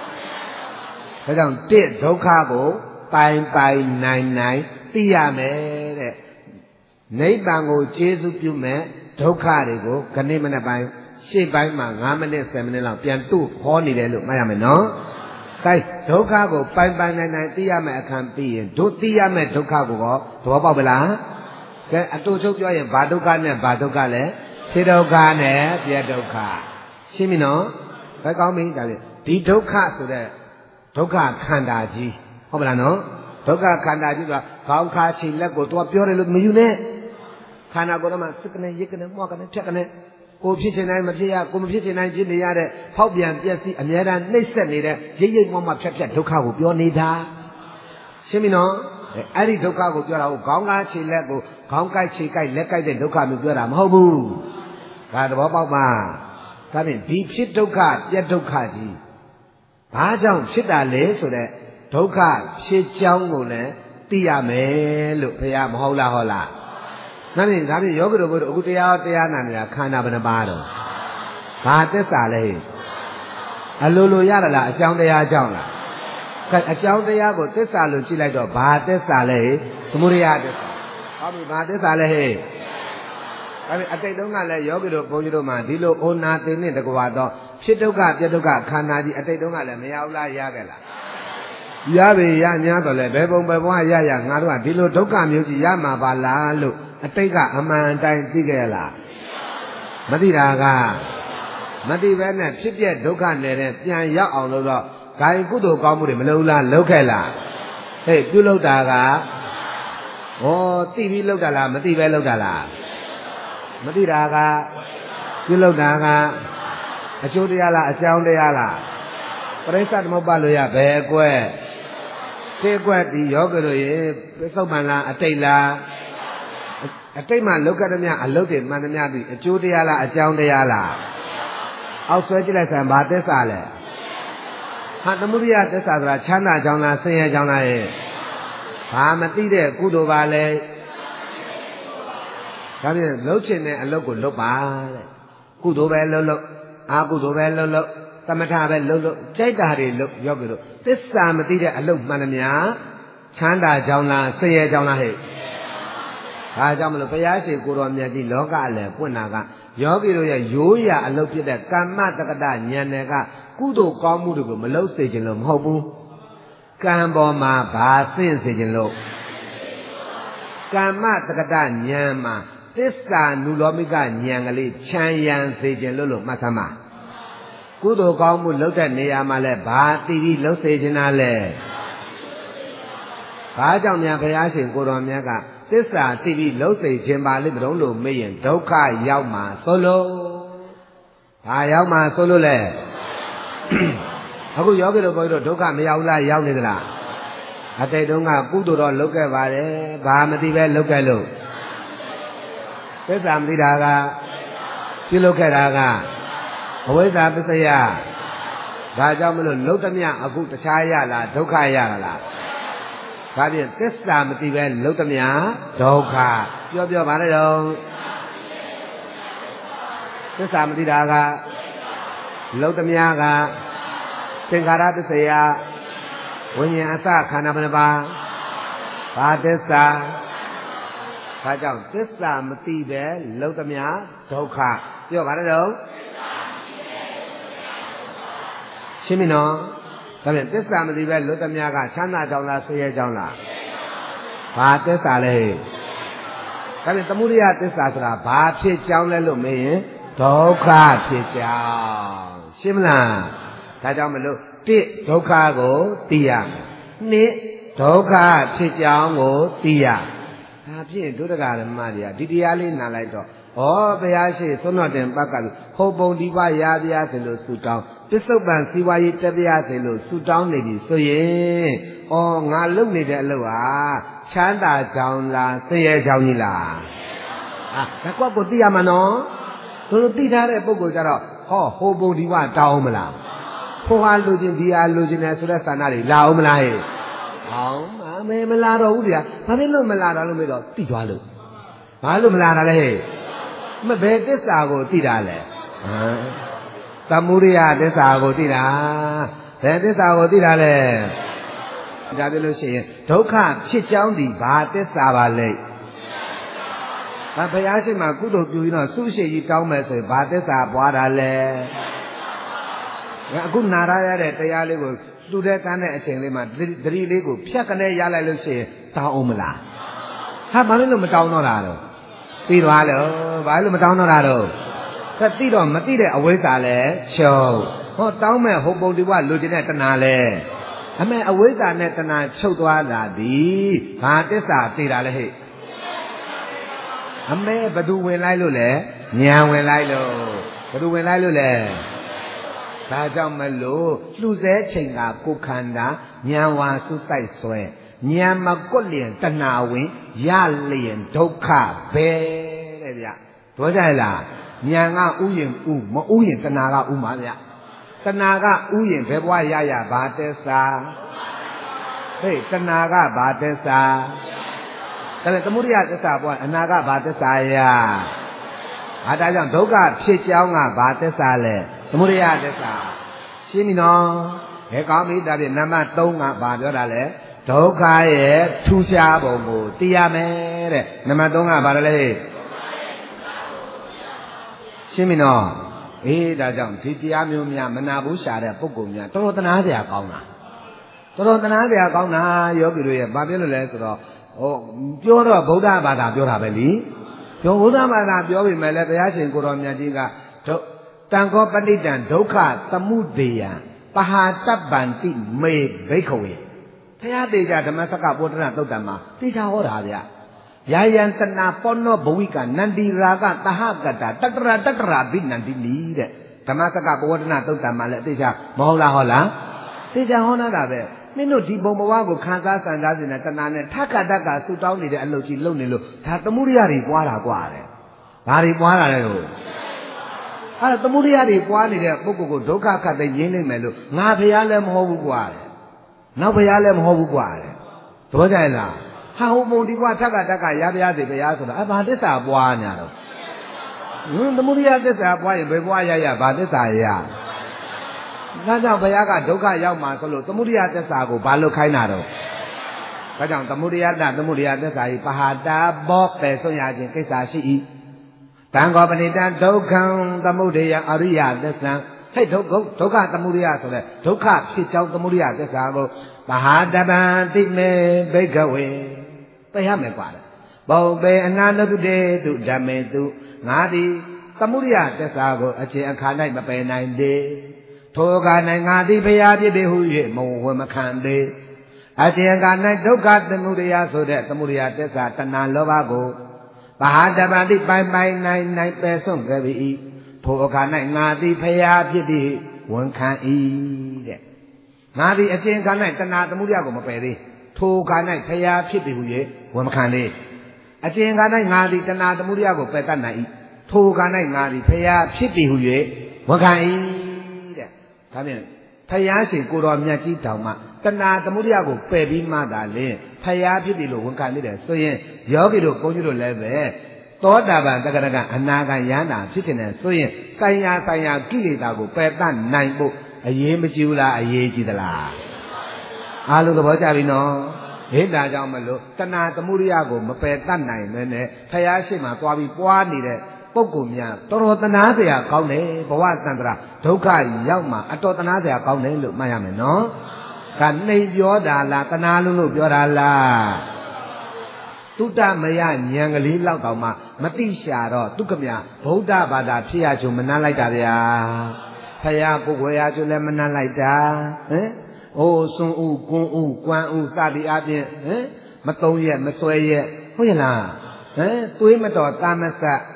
da chaung tit doka ko pai nai ti ya me de nibban ko jesu pyu me doka de ko kane mane pai shit pai ma 5 minute 7 minute လောက်ပြန်တူခေါ်နေတယ်လို့မှတ်ရမယ်နော်Kai, Doka go, Pai Nai, Tiame, a campaign, do Tiame, Doka go, Topabela. Then a two joy and Badokane, Badokale, Tidokane, Piadoka. Shimino, I call me that the Doka to the Doka Kandaji. Hoblano, Doka Kandaji, Kauka, she let go to a pure look mune. Kanagorama, Sikane, Yikan, Walkan, Chekane. Cô phía trên này mà phía cô phía trên này trên này đấy, học viện biết gì, anh ấy đang nấy sẽ này đấy, dễ mà phép đâu khao của biểu này ta, xem mình nó, ai đi đâu khao của biểu nào, con cái chỉ lẽ của con cái chỉ cái lẽ cái đến đâu khao mình biểu làm hậu bu, cái đó bảo mà, cái này đi phía đâu khao, biết đâu khao gì, ba trong phía ta lẽ rồi đấy, đâu khao phía trong ngồi đấy, tia mẹ lúc bây giờ mà hậu là Nami yoga over Utia Tiana Kana Banabado. Patesale Alulu Yara, a John de Ajona. A John de Yago, Tessalu Chilato, Patesale, Muria. Abi Patesale. I take Donga Yoga Pojoma, Dilo Ona Tini the Guado, Shitoka, Yadoka, Kanadi, I take Donga, Meaula Yagala. Yabi Yanatole, Bebon Beboa Yaya, Narua, Dilo Doka Muji Yama Bala, look. A take a man time tigela. Madiraga Madi Venet, Ship yet Dokan, Pian Ya on the Kai Kudo Kamuri, Melola, Locala. Hey, Pulo Daga. Oh, TV Locala, Madi Velodala. Madiraga Pulo Daga. A Chodiala, a Sound de Ala. Presat Mobaluya, Begue. Take what the yoga, Pesomana, a tailor. A time I look at me, I looked at Manamiabi, a Judiala, a John de Ala. Also, Jilas and Batesale. Hatamuria, Tessadra, Chana, Jona, Say, Jona. Hamatide, Kudo Valley. Come in, Lochin and local Lopa. Kudo Bello, Agudo Bello, Tamata Bello, Chaitari, look, Yogudo. This Samatide, I look Manamia, Chanda, Jona, Say, Jona. I jam the Payasi Kuramia Loga, Punaga, Yogi, Yuya, I look at that Kamata, Yanega, Kudo Kamudu, Malo Station, Hobu, Kamboma, Basin Station Low. Kamata, Yama, Tessa, Nulomiga, Yangali, Chanyan Station Lolo, Matama. Kudo Kamu looked at Neamale, Bati, Low Station Ale. Pajamia Payasi Kuramiaga. Tessa TV low say Jimba Libro million Doka Yauma Solo Ayama Solo le Aku Yogi Doka Miaula Yaunidra Ate Dunga Kudo look at Vare Bahamati look at look Tessa Midaga Pilokeraga Always Abisaya Rajamulu Lotamia Aku Chaya la Doka Yala Fabian, this time at the event, Lotamia, Doka, your Marado. This time at the Daga, Lotamiaga, Tinkara to Saya, when you answer Kanabanaba, Patessa, Kajam, this time at the event, Lotamia, Doka, your Marado. Shimino. Come in, this time of the well, look at Miaga, Chana Jona, Say Jona. Patesale. Come in, Tamuria, this Asra, Bachi Jona Lume, Doka Chicha. Shimla. Tajamalu, Ti, Doka go, Tia. Ni, Doka Chicha go, Tia. Tapi itu dah kalau Maria, di dia ni nalai tu. ဘုရားရှိသုဏတင်ပတ်ကပြီးဟောပုံဒီပါရပြားစေလို့ဆုတောင်းပစ္စုပန်စီဝါရေးတက်ပြားစေလို့ဆုတောင်းနေပြီဆိုရင်ငါလုပ်နေတဲ့အလုပ်ဟာချမ်းသာကြောင်းလားဆင်းရဲကြောင်းကြီးလားဒါကိုသိရမှာနော်တို့သိထားတဲ့ပုဂ္ဂိုလ်ကြတော့ဟောပုံဒီပါတောင်းမလားဟိုဟာလူချင်းဒီဟာလူချင်းနဲ့ဆိုတဲ့ဆန္ဒတွေလာအောင်မလားဟဲ့မလာတော့ဘူးဗျာဘာဖြစ်လို့မလာတာလို့မေးတော့သိသွားလို့ဘာလို့မလာတာလဲဟဲ့ဘယ်သစ္စာကိုသိတာလဲသမုဒိယသစ္စာကိုသိတာဘယ်သစ္စာကိုသိတာလဲဒါပြလို့ရှိရင်ဒုက္ခဖြစ်ကြောင်းဒီဘာသစ္စာပါလဲဘုရားရှိခိုးကုသိုလ်ပြုရင်တော့ဆုရှိကြီးတောင်းမယ်ဆိုရင်ဘာသစ္စာပွားတာလဲအခုနာရရတဲ့တရားလေးကိုတူတဲ့ကန်းတဲ့အချိန်လေးမှာသတိလေးကိုဖြတ်ကနေရလိုက်လို့ရှိရင်တောင်းအောင်မလားဘာလို့မတောင်းတော့တာတော့သိသွားလို့ဘာလို့မတောင်းတော့တာတော့သိတော့မသိတဲ့အဝိဇ္ဇာလဲချုပ်တောင်းမဲ့ဟိုပုံဒီဘလူကျင်တဲ့တဏှာလဲအမေအဝိဇ္ဇာနဲ့တဏှာချုပ်သွားတာဒီဘာသစ္စာသိတာလဲဟဲ့အမေဘသူဝင်လိုက်လို့လဲဉာဏ်ဝင်လိုက်လို့ဘသူဝင်လိုက်လို့လဲဒါကြောင့်မလို့လှူစေချိန်ကကိုခန္ဓာဉာဏ်ဝါစုတိုက်ဆွဲဉာဏ်မကွက်လျင်တဏှာဝင်ရလျင်ဒုက္ခပဲတဲ့ဗျတို့ကြလားဉာဏ်ကဥယျင်ဥမဥယျင်တဏှာကဥမှာဗျတဏှာကဥယျင်ဘယ်ဘဝရဘာသစ္စာဟေးတဏှာကဘာသစ္စာဒါပေမဲ့သမုဒိယသစ္စာဘဝအနာကဘာသစ္စာရဒါကြောင့်ဒုက္ခဖြစ်ကြောင်းကဘာသစ္စာလဲသမုဒိယသစ္စာရှင်းပြီနော်ဘယ်ကောင်းပြီဒါဖြင့်နံပါတ်3ကဘာပြောတာလဲဒုက္ခရဲ့ထူးခြားပုံကိုသိရမယ်တဲ့နံပါတ်3ကဘာလဲရှင်းပြီနော်ဒါကြောင့်ဒီတရားမျိုးများမနာဘူးရှာတဲ့ပုဂ္ဂိုလ်များတော်တော်သနာစရာကောင်းတာယောဂီတို့ရဲ့ဘာဖြစ်လို့လဲဆိုတော့ပြောတော့ဗုဒ္ဓဘာသာပြောတာပဲလीပြောဗုဒ္ဓဘာသာပြောပြီမဲ့လည်းဘုရားရှင်ကိုတော်မြတ်ကြီးကတံခောပဋိတံဒုက္ခသမုဒေယပဟာတပ္ပန္တိမေဘိက္ခဝေဘုရားတေကြဓမ္မစကပောဒနာသုတ်တံမှာတေချာဟောတာဗျယာယံတနာပောနောဘဝိကနန္တိရာကတဟကတတတရာဘိနန္တိနီတဲ့ဓမ္မစကပောဒနာသုတ်တံမှာလည်းတေချာမဟုတ်လားတေချာဟောတာပဲမင်းတို့ဒီဘုံဘဝကိုခံစားစံစားနေတဲ့တဏှာနဲ့ထခတကဆူတောင်းနေတဲ့အလုပ်ကြီးလုပ်နေလို့ဒါသမုဒိယတွေပွားတာกว่าတဲ့ဘာတွေပွားတာလဲလို့သမုဒိယတွေပွားနေတဲ့ပုဂ္ဂိုလ်ကိုဒုက္ခခတ်သိငြင်းနိုင်မယ်လို့ငါဘုရားလည်းမဟုတ်ဘူးกว่าတဲ့နောက်ဘုရားလည်းမဟုတ်ဘူးกว่าတဲ့သဘောကျလားဟိုပုံဒီဘဝထခတကရဘုရားတွေဘုရားဆိုတာဘာသစ္စာပွားညာတော့သမုဒိယသစ္စာပွားရင်ဘယ်ဘဝရဘာသစ္စာရဒါကြောင့်ဘုရားကဒုက္ခရောက်မှာဆိုလို့သမုဒိယသစ္စာကိုဘာလို့ခိုင်းတာတော့ဒါကြောင့်သမုဒိယသစ္စာဤပဟာတာဘောပယ်ဆွံ့ရခြင်းကိစ္စရှိ၏တံခောပဏိတံဒုက္ခံသမုဒိယအရိယသစ္စာဟဲ့ဒုက္ခသမုဒိယဆိုတဲ့ဒုက္ခဖြစ်ကြောင်းသမုဒိယသစ္စာကိုပဟာတပံတိမေဘိက္ခဝေသိရမယ်กว่าဘုံပေအနာနတုတေတုဓမ္မေတုငါသည်သမုဒိယသစ္စာကိုအခြင်းအခါ၌မပယ်နိုင်သေးထိုက၌ငါသည်ဘုရားဖြစ်ပေဟု၍မဝမခံသေးအခြင်းက၌ဒုက္ခသမုဒယဆိုတဲ့သမုဒယသစ္စာတဏှာလောဘကိုပဟာတပတိပိုင်နိုင်ပယ်စွန့်ခဲ့ပြီထိုအခါ၌ငါသည်ဘုရားဖြစ်သည်ဝန်ခံ၏တဲ့ငါသည်အခြင်းက၌တဏှာသမုဒယကိုမပယ်သေးထိုအခါ၌ဘုရားဖြစ်သည်ဟု၍ဝန်မခံသေးအခြင်းက၌ငါသည်တဏှာသမုဒယကိုပယ်တတ်နိုင်၏ထိုအခါ၌ငါသည်ဘုရားဖြစ်သည်ဟု၍ဝန်ခံ၏ဒါဖြင့်ဖယားရှင်ကိုတော်မြတ်ကြီးတောင်မှတဏှာသမုဒယကိုပယ်ပြီးမှသာလင်ဖယားဖြစ်ပြီလို့ဝန်ခံနေတယ်ဆိုရင်ယောဂီတို့ဘုန်းကြီးတို့လည်းပဲသောတာပန်တက္ကရကအနာဂံယန္တာဖြစ်နေတယ်ဆိုရင်ဆိုင်ရာကိလေသာကိုပယ်တတ်နိုင်ဖို့အရေးမကြီးဘူးလားအရေးကြီးသလားအားလုံးသဘောကျပြီနော်ဟိဒါကြောင့်မလို့တဏှာသမုဒယကိုမပယ်တတ်နိုင်မဲနဲ့ဖယားရှင်မှာသွားပြီးပွားနေတဲ့ပုဂ္ဂိုလ်များတော်တော်တနာစရာကောင်းတယ်ဘဝတန်ត្រာဒုက္ခရောက်မှာအတော်တနာစရာကောင်းတယ်လို့မှတ်ရမယ်နော်ဒါနှိမ်ပြောတာလားတနာလို့ပြောတာလားတုတ္တမယဉာဏ်ကလေးလောက်တောင်မှမတိရှာတော့ဒုက္ခမြဗုဒ္ဓဘာသာဖြစ်ရချုံမနှမ်းလိုက်တာဗျာဖယားပုဂ္ဂိုလ်ရချုံလည်းမနှမ်းလိုက်တာစွန်ဥကွန်းဥကွမ်းဥစသည်အပြင်မသုံးရက်မဆွဲရက်ဟုတ်ရဲ့လားသွေးမတော်တာမဆက်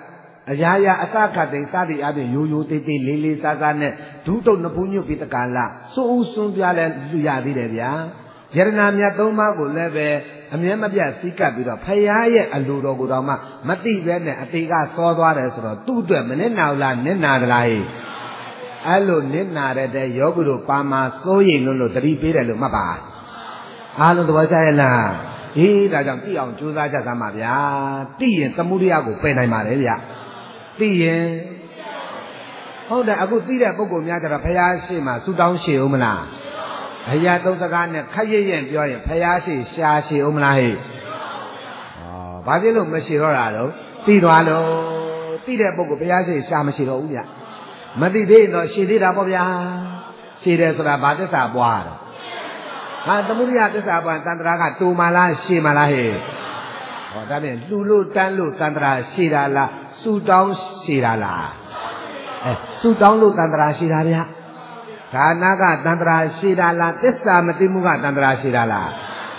အရာရာအစခတ်တဲ့စသည်အပြင်ရိုးရိုးသေးသေးလေးလေးစားစားနဲ့ဒုတုတ်နှစ်ဖူးညွတ်ပြီးတက္ကလာစိုးဦးစွန်းပြလဲလူရသေးတယ်ဗျာယရနာမြတ်သုံးပါးကိုလည်းပဲအမြဲမပြတ်စီးကပ်ပြီးတော့ဖရာရဲ့အလိုတော်ကိုတော့မှမသိပဲနဲ့အတေကစောသွားတယ်ဆိုတော့သူ့အတွက်မနစ်နာလားနစ်နာသလားဟဲ့အဲ့လိုနစ်နာတဲ့ယောဂီတို့ပါမှာစိုးရိမ်လို့တတိပေးတယ်လို့မှတ်ပါအားလုံးသဘောကျရဲ့လားဟေးဒါကြောင့်သိအောင်ကြိုးစားကြသမှာဗျာသိရင်သမုဒိယကိုပယ်နိုင်ပါတယ်ဗျသိရင်ဟုတ်တယ်အခုသိတဲ့ပုဂ္ဂိုလ်များကြတော့ဖရာရှိမှဆူတောင်းရှိဦးမလားအရာသုံးစကားနဲ့ခက်ရရင်ပြောရင်ဖရာရှိရှာရှိဦးမလားဟဲ့ဘာဖြစ်လို့မရှိတော့တာတော့သိသွားလို့သိတဲ့ပုဂ္ဂိုလ်ဖရာရှိရှာမရှိတော့ဘူးဗျမသိသေးရင်တော့ရှိသေးတာပေါ့ဗျာရှိတယ်ဆိုတာဘာသစ္စာပွားတော့ဟာသမုဒိယသစ္စာပွားတန်ត្រာကတူမလားရှိမလားဟဲ့ဟောဒါဖြင့်လှူလို့တန်းလို့တန်ត្រာရှိတာလားဆူတောင်းရှိတာလားဆူတောင်းလို့တန်ត្រာရှိတာဗျဒါနကတန်ត្រာရှိတာလားသစ္စာမသိမှုကတန်ត្រာရှိတာလား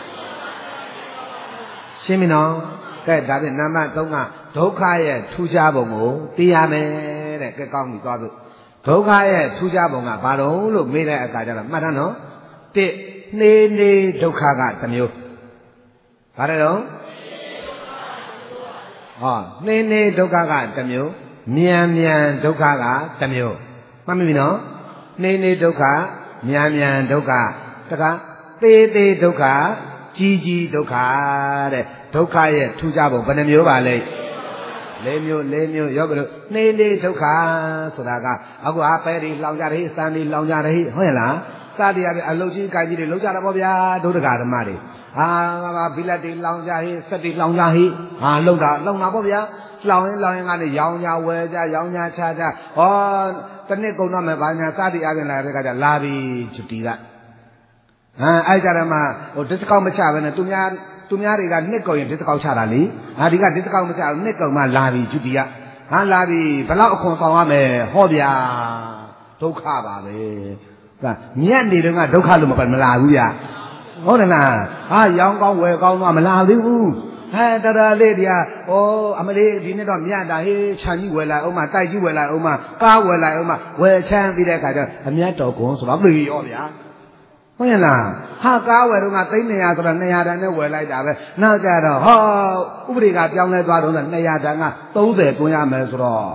ရှင်းပြီနော်ကဲဒါဖြင့်နံပါတ်3ကဒုက္ခရဲ့ထူးခြားပုံကိုသိရမယ်တဲ့ကဲကောင်းပြီသွားလို့ဒုက္ခရဲ့ထူးခြားပုံကဘာလို့လို့မေးတဲ့အခါကျတော့မှတ်ထားနော်1နေနေဒုက္ခကတစ်မျိုးဘာလဲတော့ဟောနေနေဒုက္ခကတစ်မျိုးမြန်မြန်ဒုက္ခကတစ်မျိုးမှတ်မိပြီနော်နေနေဒုက္ခမြန်မြန်ဒုက္ခတခါသေးသေးဒုက္ခကြီးကြီးဒုက္ခတဲ့ဒုက္ခရဲ့ထူးခြားပုံဘယ်နှမျိုးပါလဲ၄မျိုးရောကလို့နေနေဒုက္ခဆိုတာကအခုပဲတွေလောင်ကြတယ်စံတွေလောင်ကြတယ်ဟုတ်ရဲ့လားစသည်အပြင်အလုတ်ကြီးကိုင်ကြီးတွေလောက်ကြတာပေါ့ဗျာဒုဒကာဓမ္မတွေဘိလက်တွေလောင်ကြဟိစက်တွေလောင်ကြဟိလောက်တာပေါ့ဗျာလောင်ရင်ကနေရောင်ကြဝယ်ကြရောင်ကြချကြဟောတနစ်ကုန်တော့မယ်ဘာညာစသည်အပြင်လာတဲ့ခါကျလာပြီချူတီကအဲ့ကြတော့မှဟိုဒစ်ကောက်မချပဲနဲ့သူများတွေကနှစ်ကုန်ရင်ဒစ်ကောက်ချတာလေဒီကဒစ်ကောက်မချဘူးနှစ်ကုန်မှလာပြီချူတီကလာပြီဘလောက်အခွန်ဆောင်ရမယ်ဟောဗျာဒုက္ခပါပဲမြတ်နေတော့ကဒုက္ခလို့မလာဘူးဗျာဟုတ်တယ်လားရောင်းကောင်းဝယ်ကောင်းတော့မလာသေးဘူးတရလေးတရားအမလေးဒီနေ့တော့မြတ်တာဟေးခြံကြီးဝယ်လိုက်အောင်မတိုက်ကြီးဝယ်လိုက်အောင်မကားဝယ်လိုက်အောင်မဝယ်ချမ်းပြီးတဲ့အခါကျအမြတ်တော်ကွန်ဆိုတော့သိရောဗျာဟုတ်ရဲ့လားကားဝယ်တော့က300ဆိုတော့200တန်နဲ့ဝယ်လိုက်တာပဲနောက်ကြတော့ဥပဒေကပြောင်းလဲသွားတော့200တန်က30တွန်းရမယ်ဆိုတော့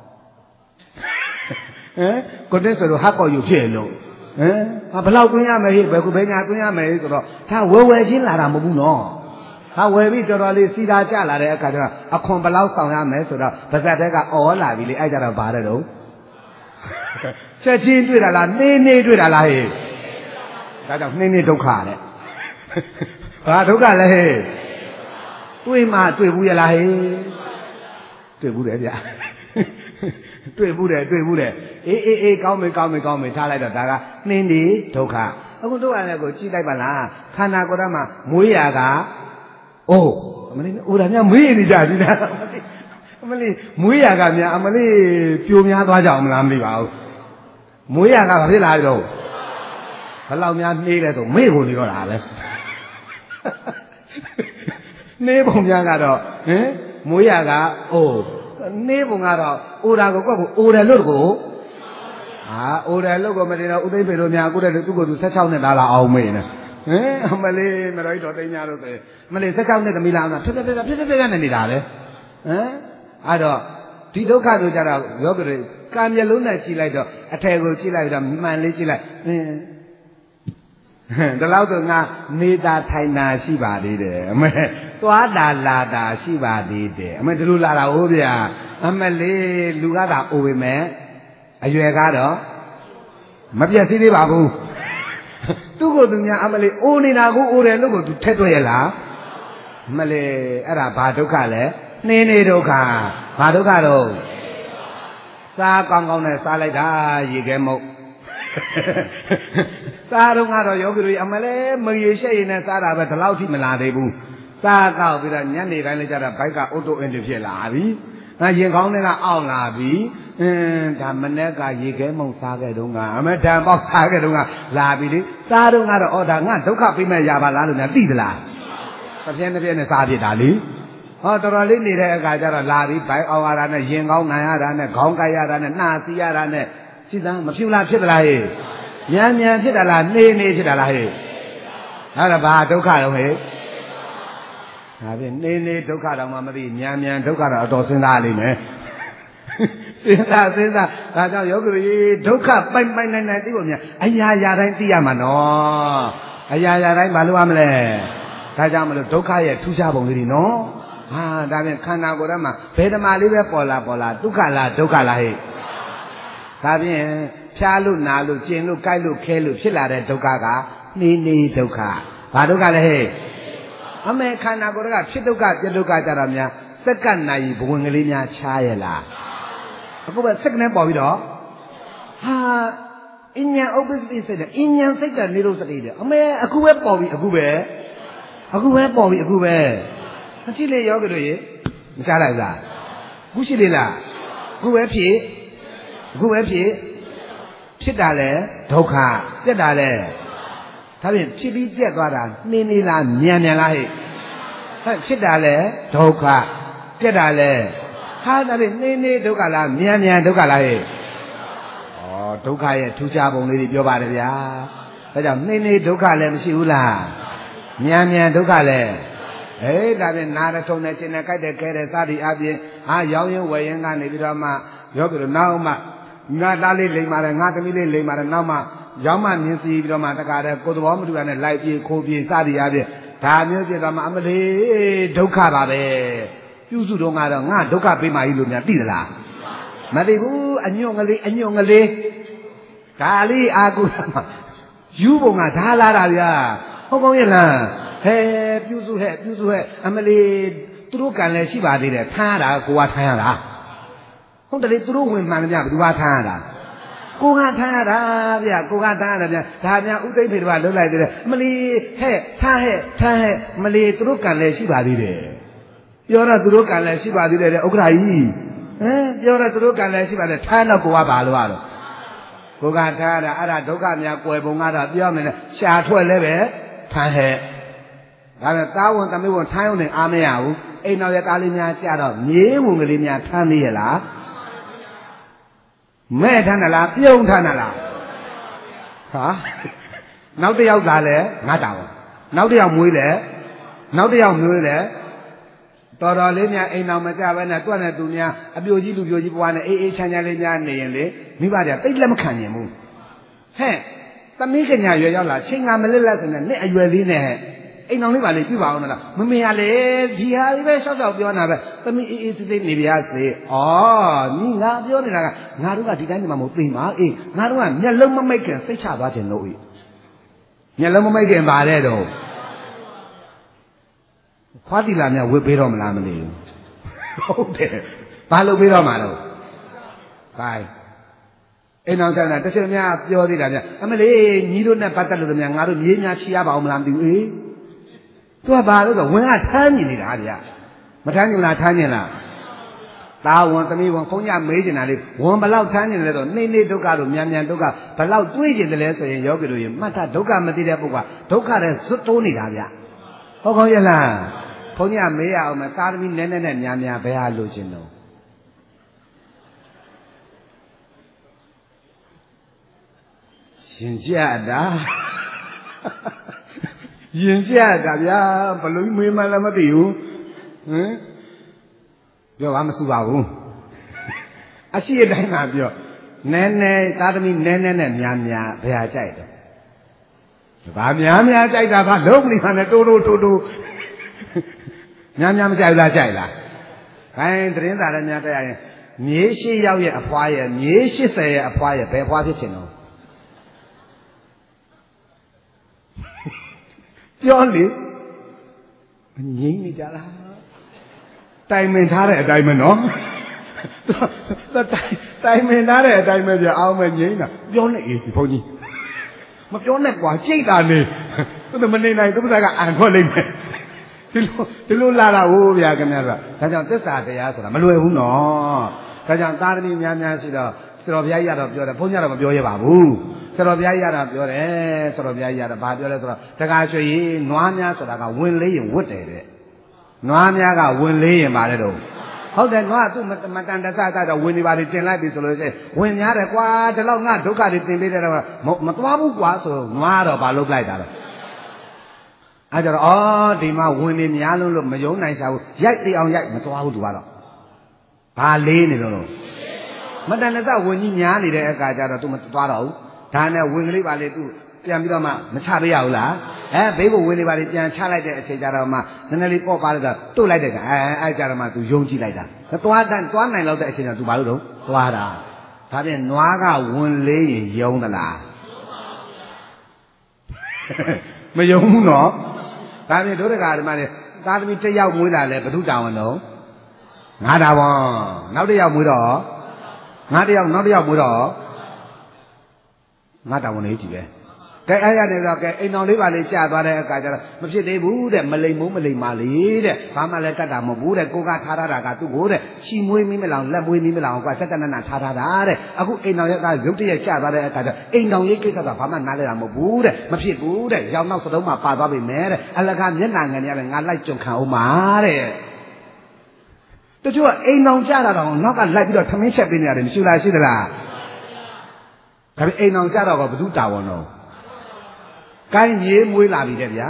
ကိုတက်ဆိုတော့ဟကောက်ယူဖြစ်လို့ဘလောက်တွင်းရမယ်ဟိဘယ်ခုဘယ်ညာတွင်းရမယ်ဆိုတော့ဒါဝယ်ချင်းလာတာမဟုတ်ဘူးနော်ဝယ်ပြီးတော်တော်လေးစီတာကြလာတဲ့အခါကျတော့အခွန်ဘလောက်ဆောင်ရမယ်ဆိုတော့ဗဇက်တဲကအော်လာပြီလေအဲ့ကြတော့ဘာတဲ့တော့ချက်ချင်းတွေ့တာလားနေတွေ့တာလားဟိဒါကြောင့်နေဒုက္ခတဲ့ဘာဒုက္ခလဲဟိတွေ့မှတွေ့ဘူးရလားဟိတွေ့ဘူးတယ်ဗျာတွေ့ဘူးတယ်အေးကောင်းမယ်ထားလိုက်တော့ဒါကနှင်းနေဒုက္ခအခုတို့အဲ့ကိုကြည့်လိုက်ပါလားခန္ဓာကိုယ်ထဲမှာမွေးရကအမလေးအိုဒါများမွေးနေကြဒီလားအမလေးမွေးရကများအမလေးပြိုများသွားကြအောင်မလားမသိပါဘူးမွေးရကဘာဖြစ်လာပြီတော့ဘလောက်များနှေးလဲဆိုမေ့ကုန်နေတော့တာပဲနှေးပုံများကတော့မွေးရကနှေးပုံကတော့အိုတာကိုကိုအိုတယ်လို့ကိုအိုတယ်လို့ကိုမတင်တော့ဥသိမ်းပေလို့များကိုတဲ့သူ့ကိုသူ16နှစ်သားလာအောင်မေးနေအမလေးမတော်တော်သိညာလို့ဆိုမလေး16နှစ်သမီးလာအောင်ဖြစ်နဲ့နေတာပဲအဲ့တော့ဒီဒုက္ခတို့ကြတော့ယောဂတွေကံမျက်လုံးနဲ့ကြည့်လိုက်တော့အထယ်ကိုကြည့်လိုက်တော့မှန်လေးကြည့်လိုက်ဒီလောက်ဆိုငါနေတာထိုင်တာရှိပါသေးတယ်အမေသွားတာလာတာရှိပါသေးတယ်အမေဒီလိုလာတာဟုတ်ဗျာအမလေးလူကသာအိုပေမဲ့အရွယ်ကတော့မပြတ်သေးသေးပါဘူးသူ့ကိုသူများအမလေးအိုနေတာကိုအိုတယ်လို့ကိုသူထက်တွေ့ရလားမလေးအဲ့ဒါဘာဒုက္ခလဲနေနေဒုက္ခဘာဒုက္ခတော့စားကောင်းကောင်းနဲ့စားလိုက်တာရေခဲမုတ်စားတော့ကတော့ယောဂီတို့အမလေးမရေရှက်ရင်နဲ့စားတာပဲဒီလောက်ထိမလာသေးဘူးစားကောက်ပြီးတော့ညနေတိုင်းလည်းကြတာဘိုက်ကအိုတိုအင်တဖြစ်လာပြီရင်ကောင်းတွေကအောင့်လာပြီဒါမနေ့ကရေခဲမုံစားခဲ့တုန်းကအမတန်ပေါက်စားခဲ့တုန်းကလာပြီလေစားတော့ကတော့ဒါငါဒုက္ခပေးမဲ့ရပါလားလို့များသိသလားတစ်ပြင်းနဲ့စားပြစ်တာလေတော်လေးနေတဲ့အခါကျတော့လာပြီးဘိုင်အောင်ရတာနဲ့ရင်ကောင်းနိုင်ရတာနဲ့ခေါင်းကိုက်ရတာနဲ့နှာစီးရတာနဲ့စိသံမဖြူလားဖြစ်သလားဟဲ့မြန်ဖြစ်တာလားနေဖြစ်တာလားဟဲ့အဲ့ဒါဘာဒုက္ခတော့ဟဲ့ဒါဖြင့်နေဒုက္ခတော့မှမသိမြန်ဒုက္ခတော့အတော်စဉ်းစားလိမ့်မယ်စဉ်းစားဒါကြောင့်ယောဂီဒုက္ခပိုင်နိုင်သိဖို့မြန်အရာတိုင်းသိရမှာနော်အရာတိုင်းမလုပ်ရမလဲဒါကြောင့်မလို့ဒုက္ခရဲ့ထူးခြားပုံလေးတွေနော်ဒါဖြင့်ခန္ဓာကိုယ်ထဲမှာဘယ်ဓမ္မလေးပဲပေါ်လာဒုက္ခလားဒုက္ခလားဟဲ့ဒါဖြင့်ဖြားလို့နာလို့ကျင်လို့ကြိုက်လို့ခဲလို့ဖြစ်လာတဲ့ဒုက္ခကနေဒုက္ခဘာဒုက္ခလဲဟဲ့အမေခန္ဓာကိုယ်ကဖြစ်ဒုက္ခပြဒုက္ခကြတော့များစက္ကန့်နိုင်ဘဝင်ကလေးများချားရလားအခုပဲစက္ကနဲ့ပေါ်ပြီးတော့အញ្ញံဥပ္ပစ္စတိစိတ်နဲ့အញ្ញံစိတ်ကနေလို့စတိတယ်အမေအခုပဲပေါ်ပြီးအခုပဲအကြည့်လေယောဂီတို့ရေမချလိုက်လားအခုရှိလေလားအခုပဲဖြစ်တာလဲဒုက္ခပြက်တာလဲဒါဖြင့်ဖြစ်ပြီးပြက်သွားတာနေလားမြန်လားဟဲ့ဖြစ်တာလဲဒုက္ခပြက်တာလဲဒါဖြင့်နေဒုက္ခလားမြန်ဒုက္ခလားဟဲ့ဒုက္ခရဲ့ထူးခြားပုံလေးတွေပြောပါတယ်ဗျာဒါကြောင့်နေဒုက္ခလည်းမရှိဘူးလားမြန်ဒုက္ခလည်းဒါဖြင့်နာရထုံနဲ့ကျင်နဲ့ကြိုက်တဲ့ခဲတဲ့စသည်အပြင်ရောင်းရင်ဝယ်ရင်ကနေပြီးတော့မှယောဂီတို့နောက်မှငါသားလေးလိမ်ပါတယ်ငါသမီးလေးလိမ်ပါတယ်နောက်မှရောင်းမှမြင်စီပြီးတော့မှတကားတဲ့ကိုယ်တော်မတူရနဲ့လိုက်ပြေးခိုးပြေးစသည်အပြင်ဒါမျိုးပြတော့မှအမလေးဒုက္ခပါပဲပြုစုတော့ကတော့ငါဒုက္ခပေးမှကြီးလို့များသိသလားမသိဘူးအညွန့်ကလေးဒါလေးအာကုယူပုံကဒါလာတာဗျာဟုတ်ကောင်းရဲ့လားပြုစုဟဲ့အမလေးသူတို့ကံလည်းရှိပါသေးတယ်ထားရတာကိုကထားရတာဟုတ်တယ်လေသူတို့ဝင်မှန်တယ်ဗျဘယ်သူကထားရတာကိုကထားရတာဗျကိုကထားရတာဗျဒါများဥသိမ့်ဖေတပါလှုပ်လိုက်တယ်အမလေးထားဟဲ့မလေးသူတို့ကံလည်းရှိပါသေးတယ်ပြောတော့သူတို့ကံလည်းရှိပါသေးတယ်ဥက္ကရာကြီးပြောတော့သူတို့ကံလည်းရှိပါတယ်ထားတော့ကိုကပါလို့ရတော့ကိုကထားရတာအဲ့ဒါဒုက္ခများကွယ်ပုံကတော့ပြောမယ်လေရှာထွက်လဲပဲထားဟဲ့ဒါပေမဲ့သားဝန်သမီးဝန်ထမ်းရုံနဲ့အားမရဘူးအိမ်တော်ရဲ့သားလေးများကြတော့မြေးဝင်ကလေးများထမ်းသေးရလားမဲ့ထမ်းတယ်လားပြုံးထမ်းတယ်လားနောက်တစ်ယောက်သားလဲငါတာဝန်နောက်တစ်ယောက်မွေးလဲတော်တော်လေးများအိမ်တော်မကြဘဲနဲ့တွက်နေသူများအပြိုကြီးလူပြိုကြီးပွားနေအေးချမ်းလေးများနေရင်လေမိဘတွေကတိတ်လက်မခံနိုင်ဘူးသမီးကညာရွယ်ရောက်လာချိန်ကမလစ်လက်ဆိုနေနဲ့အရွယ်လေးနဲ့အိမ်တော်လေးပါလေပြပါအောင်လားမမေရလေဒီဟာလေးပဲရှောက်ပြောနေတာပဲသမီးအေးစစ်နေပြရစေညီငါပြောနေတာကငါတို့ကဒီတိုင်းနေမှာမဟုတ်သိမှာငါတို့ကမျက်လုံးမမိတ်ခင်စိတ်ချသွားခြင်းလို့မျက်လုံးမမိတ်ခင်ပါတဲ့တော့ခွားတီလာများဝစ်ပေးတော့မလားမသိဘူးဟုတ်တယ်ဘာလုပ်ပေးတော့မှာတော့ခိုင်းအိမ်အောင်ဆန်းတာတချို့များပြောသေးတာများအမလေးညီတို့နဲ့ပတ်သက်လို့များငါတို့မြေးများချီရပါအောင်မလားမသိဘူးသူကဘာလို့ဆိုဝင်ကထမ်းနေနေတာဗျာမထမ်းကျင်လားထမ်းကျင်လားသားဝန်သမီးဝန်ခုံးညမေးကျင်တာလေဝန်ဘလောက်ထမ်းကျင်တယ်လဲဆိုနေဒုက္ခလို့မြန်ဒုက္ခဘလောက်တွေးကျင်တယ်လဲဆိုရင်ယောဂီတို့ရေမှတ်တာဒုက္ခမသိတဲ့ပုဂ္ဂိုလ်ဒုက္ခတဲ့ဇွတ်တိုးနေတာဗျာဟုတ်ကောင်းရဲ့လားခုံးညမေးရအောင်မသားသမီးနည်းနည်းနဲ့များဘယ်ဟာလိုချင်တော့ရင်ကြတာဗျာဘလို့မေးမှလည်းမသိဘူးပြောပါမစူပါဘူးအရှိအတိုင်းမှာပြောနည်းနည်းသားသမီးနည်းနည်းနဲ့များဘယ်ဟာကြိုက်တယ်ဘာများကြိုက်တာဘာလုံးလိမ့်မှနဲ့တိုးများမကြိုက်လားကြိုက်လားခိုင်းသတင်းစာလည်းများတက်ရရင်မြေး၈ယောက်ရဲ့အဖွားရဲ့မြေး80ရဲ့အဖွားရဲ့ဘယ်ဖွားဖြစ်ချင်တော့ပြောလေငြိမ့်နေကြလားတိုင်ပင်ထားတဲ့အတိုင်းပဲနော်တိုင်ပင်ထားတဲ့အတိုင်းပဲပြအောင်မငြိမ့်တာပြောနေအေးဘုန်းကြီးမပြောနဲ့ကွာကြိတ်တာနေသူမနေနိုင်သူကအာထွက်လိမ့်မယ်ဒီလိုလာတာဟုတ်ဗျာခင်ဗျားတို့ဒါကြောင့်သစ္စာတရားဆိုတာမလွယ်ဘူးနော်ဒါကြောင့်သားသမီးများရှိတော့ဆရာတော်ဘုရားကြီးကတော့ပြောတယ်ဘုန်းကြီးကတော့မပြောရပါဘူးဆရာတော်ဘုရားကြီးကတော့ပြောတယ်ဆရာတော်ဘုရားကြီးကတော့ဘာပြောလဲဆိုတော့တကားရွှေကြီးနွားများဆိုတာကဝင်လေးရင်ဝတ်တယ်တဲ့နွားများကဝင်လေးရင်ပါလေတော့ဟုတ်တယ်နွားသူ့မတန်တဆတော့ဝင်နေပါလေတင်လိုက်ပြီဆိုလို့ရှိရင်ဝင်များတယ်ကွာဒီလောက်ငါဒုက္ခတွေတင်ပေးတယ်တော့မသွားဘူးကွာဆိုနွားတော့ဘာလုပ်လိုက်တာလဲအဲကြတော့အော်ဒီမှာဝင်နေများလို့မယုံနိုင်စားဘူးရိုက်သိအောင်ရိုက်မသွားဘူးသူကတော့ဘာလေးနေလို့မတန်တဆဝင်ကြီးများနေတဲ့အခါကျတော့သူမသွားတော့ဘူးဒါနဲ့ဝင်ကလေးပါလေသူပြန်ပြီးတော့မှမချပေးရဘူးလားဘေးကဝင်နေပါလေပြန်ချလိုက်တဲ့အချိန်ကျတော့မှနည်းနည်းလေးပေါ့ပါလိုက်တော့တို့လိုက်တဲ့ကအဲကြတော့မှသူယုံကြည့်လိုက်တာသွားနိုင်တော့တဲ့အချိန်ကျတော့သူဘာလို့တော့သွားတာဒါဖြင့်နွားကဝင်လေးရင်ယုံသလားမယုံဘူးနော်ဒါဖြင့်တို့တကာဒီမှာလေသားသမီးတစ်ယောက်မွေးလာလဲဘု து တောင်းတော့ငါတာဘောနောက်တစ်ယောက်မွေးတော့ငါတစ်ယောက်နောက်တစ်ယောက်မွေးတော့ငါတာဝန်လေးကြည့်ပဲကဲအဲ့ရတယ်တော့ကဲအိမ်တော်လေးပါလေးကြာသွားတဲ့အခါကျတော့မဖြစ်သေးဘူးတဲ့မလိမ်မိုးမလိမ်ပါလေတဲ့ဘာမှလည်းတတ်တာမဟုတ်ဘူးတဲ့ကိုကထားတာကသူ့ကိုတဲ့ချီမွေးမိမလောင်လက်မွေးမိမလောင်ကွာစက်တနနာထားတာတဲ့အခုအိမ်တော်ရဲ့ကရုပ်တရက်ကြာသွားတဲ့အခါကျတော့အိမ်တော်ရေးကိစ္စကဘာမှနားလဲတာမဟုတ်ဘူးတဲ့မဖြစ်ဘူးတဲ့ရောင်နောက်စတုံးမှာပါသွားပြီမဲတဲ့အလကားမျက်နှာငယ်နေရတယ်ငါလိုက်ကြုံခံအောင်ပါတဲ့တချို့ကအိမ်တော်ကြာတာတော့နောက်ကလိုက်ပြီးတော့ထမင်းချက်ပေးနေရတယ်မရှိလားရှိသလားဒါပေမဲ့အိမ်တော်ကြာတော့ကဘယ်သူတာဝန်တော့ကိုင်းမြေးမွေးလာပြီတဲ့ဗျာ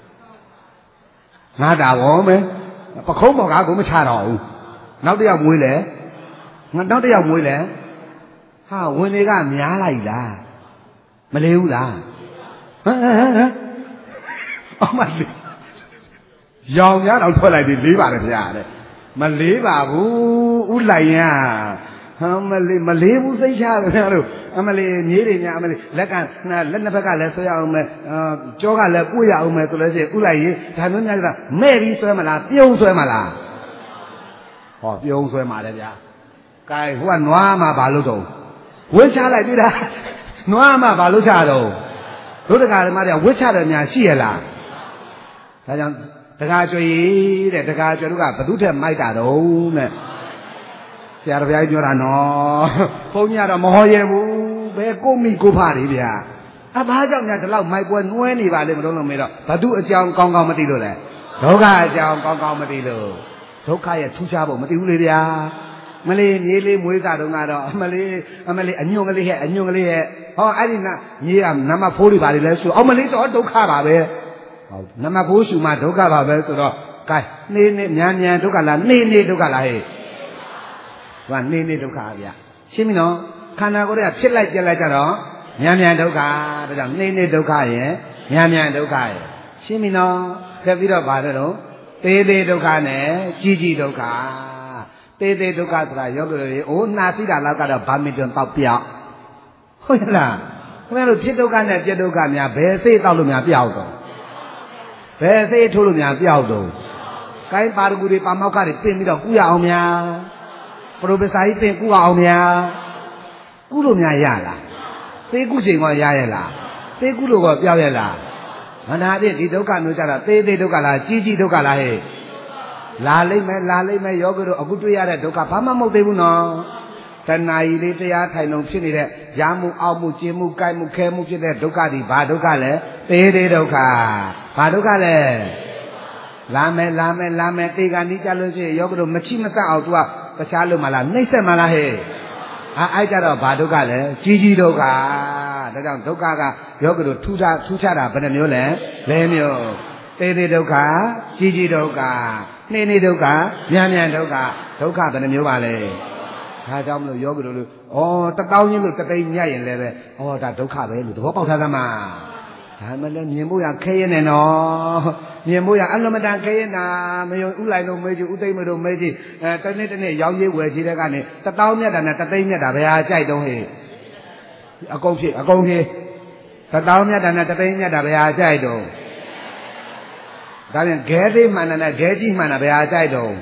ငါတာဘောမယ်ပခုံးပေါ်ကကိုမချတော့ဘူးနောက်တစ်ယောက်မွေးလဲငါနောက်တစ်ယောက်မွေးလဲဟာဝင်တွေကများလိုက်လားမလေးဘူးလားဟမ်အမလေးရောင်များတော့ထွက်လိုက်ပြီလေးပါတယ်ဗျာတဲ့မလေးပါဘူးဥလိုက်ရဟာမလေးဘူးစိတ်ချတယ်ခင်ဗျားတို့အမလေးမြေးတွေများအမလေးလက်နှစ်ဘက်ကလည်းဆွဲရအောင်မယ်ကြောကလည်းပွေရအောင်မယ်ဆိုလို့ရှိရင်ဥလိုက်ရေးဒါမျိုးများကမဲ့ပြီးဆွဲမလားပြုံးဆွဲမလားဟောပြုံးဆွဲမှာတယ်ဗျာကဲဟိုကနွားမှာဘာလို့တော့ဝှချလိုက်ပြီလားနွားမှာဘာလို့ချတော့တို့တကာဓမ္မတွေကဝှချတယ်များရှိရလားဒါကြောင့်တကာကျွေတဲ့တကာကျွေတို့ကဘသူထက်မိုက်တာတော့နဲ့ဆရာတော်ဘုရားကြီးပြောတာနော်ဘုန်းကြီးကတော့မဟောရဘူးဘယ်ကိုမိကိုဖားတွေဗျာဘာကြောင့်များဒီလောက်မိုက်ပွဲနှွဲနေပါလေမလို့မေးတော့ဘသူအကြောင်းကောင်းကောင်းမသိလို့လေဒုက္ခအကြောင်းကောင်းကောင်းမသိလို့ဒုက္ခရဲ့ထူးခြားဖို့မသိဘူးလေဗျာမလေးမြေးလေးမွေးစားတုန်းကတော့အမလေးအညွန့်ကလေးရဲ့ဟောအဲ့ဒီမြေးကနမဖိုးတွေပါလေလဲဆိုအမလေးတော့ဒုက္ခပါပဲဟုတ်နမဖိုးရှူမှဒုက္ခပါပဲဆိုတော့ကဲနေမြန်ဒုက္ခလားနေဒုက္ခလားဟဲ့ဟာနေဒုက္ခဗျရှင်းပြီနော်ခန္ဓာကိုယ်ကဖြစ်လိုက်ပြက်လိုက်ကြတော့မြန်ဒုက္ခဒါကြောင့်နေဒုက္ခရဲ့မြန်ဒုက္ခရဲ့ရှင်းပြီနော်ပြပြီးတော့ပါတယ်တော့သေးဒုက္ခနဲ့ကြီးဒုက္ခသေးဒုက္ခဆိုတာယောဂီတွေအိုးနှာသိတာလောက်ကတော့ဘာမင်တွန်တောက်ပြောက်ဟုတ်ရလားခင်ဗျားတို့ဖြစ်ဒုက္ခနဲ့ပြက်ဒုက္ခများဘယ်စိတ်တောက်လို့များပြောက်တော့ဘယ်စိတ်ထိုးလို့များပြောက်တော့ကိုင်းပါရဂူတွေပါမောက္ခတွေပြင်ပြီးတော့ကုရအောင်များပရိုဖက်ဆာကြီးပြင်ကုအောင်များကုလို့များရလားသေကုချိန်ကရရဲ့လားသေကုလို့ကပြောက်ရဲ့လားမနာဖြင့်ဒီဒုက္ခမျိုးကြတာသေးဒုက္ခလားကြီးဒုက္ခလားဟဲ့လာလိမ့်မယ်ယောဂီတို့အခုတွေ့ရတဲ့ဒုက္ခဘာမှမဟုတ်သေးဘူးနော်တဏှာကြီးလေးတရားထိုင်လုံးဖြစ်နေတဲ့ရာမှုအောက်မှုကျင်မှုကြိုက်မှုခဲမှုဖြစ်တဲ့ဒုက္ခဒီဘာဒုက္ခလဲသေးဒုက္ခဘာဒုက္ခလဲလာမယ်တေကနီးကြလို့ရှိရင်ယောဂီတို့မချိမစအောင် तू ကတခြားလို့မလားနှိမ့်ဆက်မလားဟဲ့အဲ့ကြတော့ဘာဒုက္ခလဲကြီးဒုက္ခဒါကြောင့်ဒုက္ခကယောဂီတို့ထူးခြားတာဘယ်နှမျိုးလဲ၄မျိုးသေးဒုက္ခကြီးဒုက္ခနေဒုက္ခမြန်ဒုက္ခဒုက္ခဘယ်နှမျိုးပါလဲဒါကြောင့်မလို့ယောဂီတို့လို့1000ချင်းလို့တသိန်းမြတ်ရင်လည်းပဲဒါဒုက္ခပဲလို့သဘောပေါက်ထားသမှာဒါမှလည်းမြင်ဖို့ရခဲရနေနော်မြင်ဖို့ရအလွန်မတန်ခဲရနာမယုံဥလိုက်လို့မေးကြည့်ဥသိမ့်မလို့မေးကြည့်တနေ့ရောင်းရေးဝယ်ကြီးတဲ့ကနေ1000မြတ်တာနဲ့တသိန်းမြတ်တာဘယ်ဟာကြိုက်တုံးဟဲ့အကုန်ဖြည့်1000မြတ်တာနဲ့တသိန်းမြတ်တာဘယ်ဟာကြိုက်တုံးဒါပြန်ခဲသေးမှန်တာနဲ့ခဲကြီးမှန်တာဘယ်ဟာကြိုက်တုံး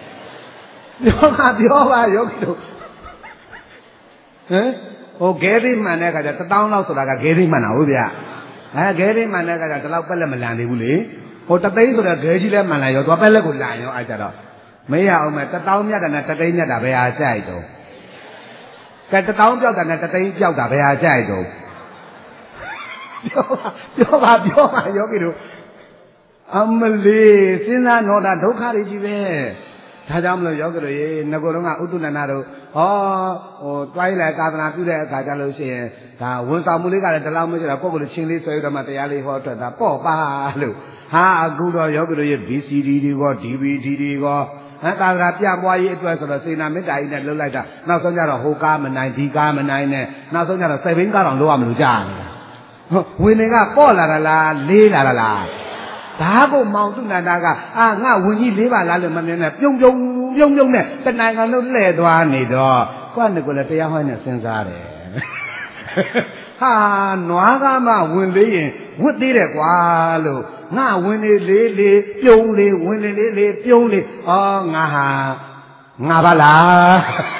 ပြောပါယောဂီတို့ခဲသေးမှန်တဲ့အခါကျ1000လောက်ဆိုတာကခဲသေးမှန်တာဟုတ်ဗျခဲသေးမှန်တဲ့အခါကျဒီလောက်ပက်လက်မလန်သေးဘူးလေတသိန်းဆိုတော့ခဲကြီးလဲမှန်လာရောသွားပက်လက်ကိုလန်ရောအဲ့ကြတော့မေးရအောင်မယ်1000မြတ်တာနဲ့တသိန်းမြတ်တာဘယ်ဟာကြိုက်တုံးကဲ1000ပြောက်တာနဲ့တသိန်းပြောက်တာဘယ်ဟာကြိုက်တုံးပြောပါယောဂီတို့ Amali, sinna noda dokha ri jibe. Thajam lo yogro ye, nagorunga utunana ro. Oh, twilight kadana pure kajalo she. Ta wunsa mulika le dalam je la kokulu chingli soy do matayali ho to ta po pa lo. Ha agudo yogro ye VCD go DVD go. Ha ta ra pya mwa yi atwat so lo sena metta yi ne lou lai ta. Naw song ja do ho ka ma nai di ka ma nai ne. Naw song ja do 7 ka dong lo ya ma lo ja ni. Win ne ka po la la le la la. Da ko maung tu nanda ka nga win ji 4 ပါလားလို့မမြင်နဲ့ပြုံနဲ့တနိုင်ကလုံးလဲသွားနေတော့ကိုယ့်နဲ့ကိုယ်လည်းတရားဟောနေစဉ်းစားတယ်ဟာနွားကမှဝင်သေးရင်ဝတ်သေးတယ်ကွာလို့ငါဝင်နေလေးပြုံးလေးဝင်နေလေးပြုံးလေးငါဟာငါပါလား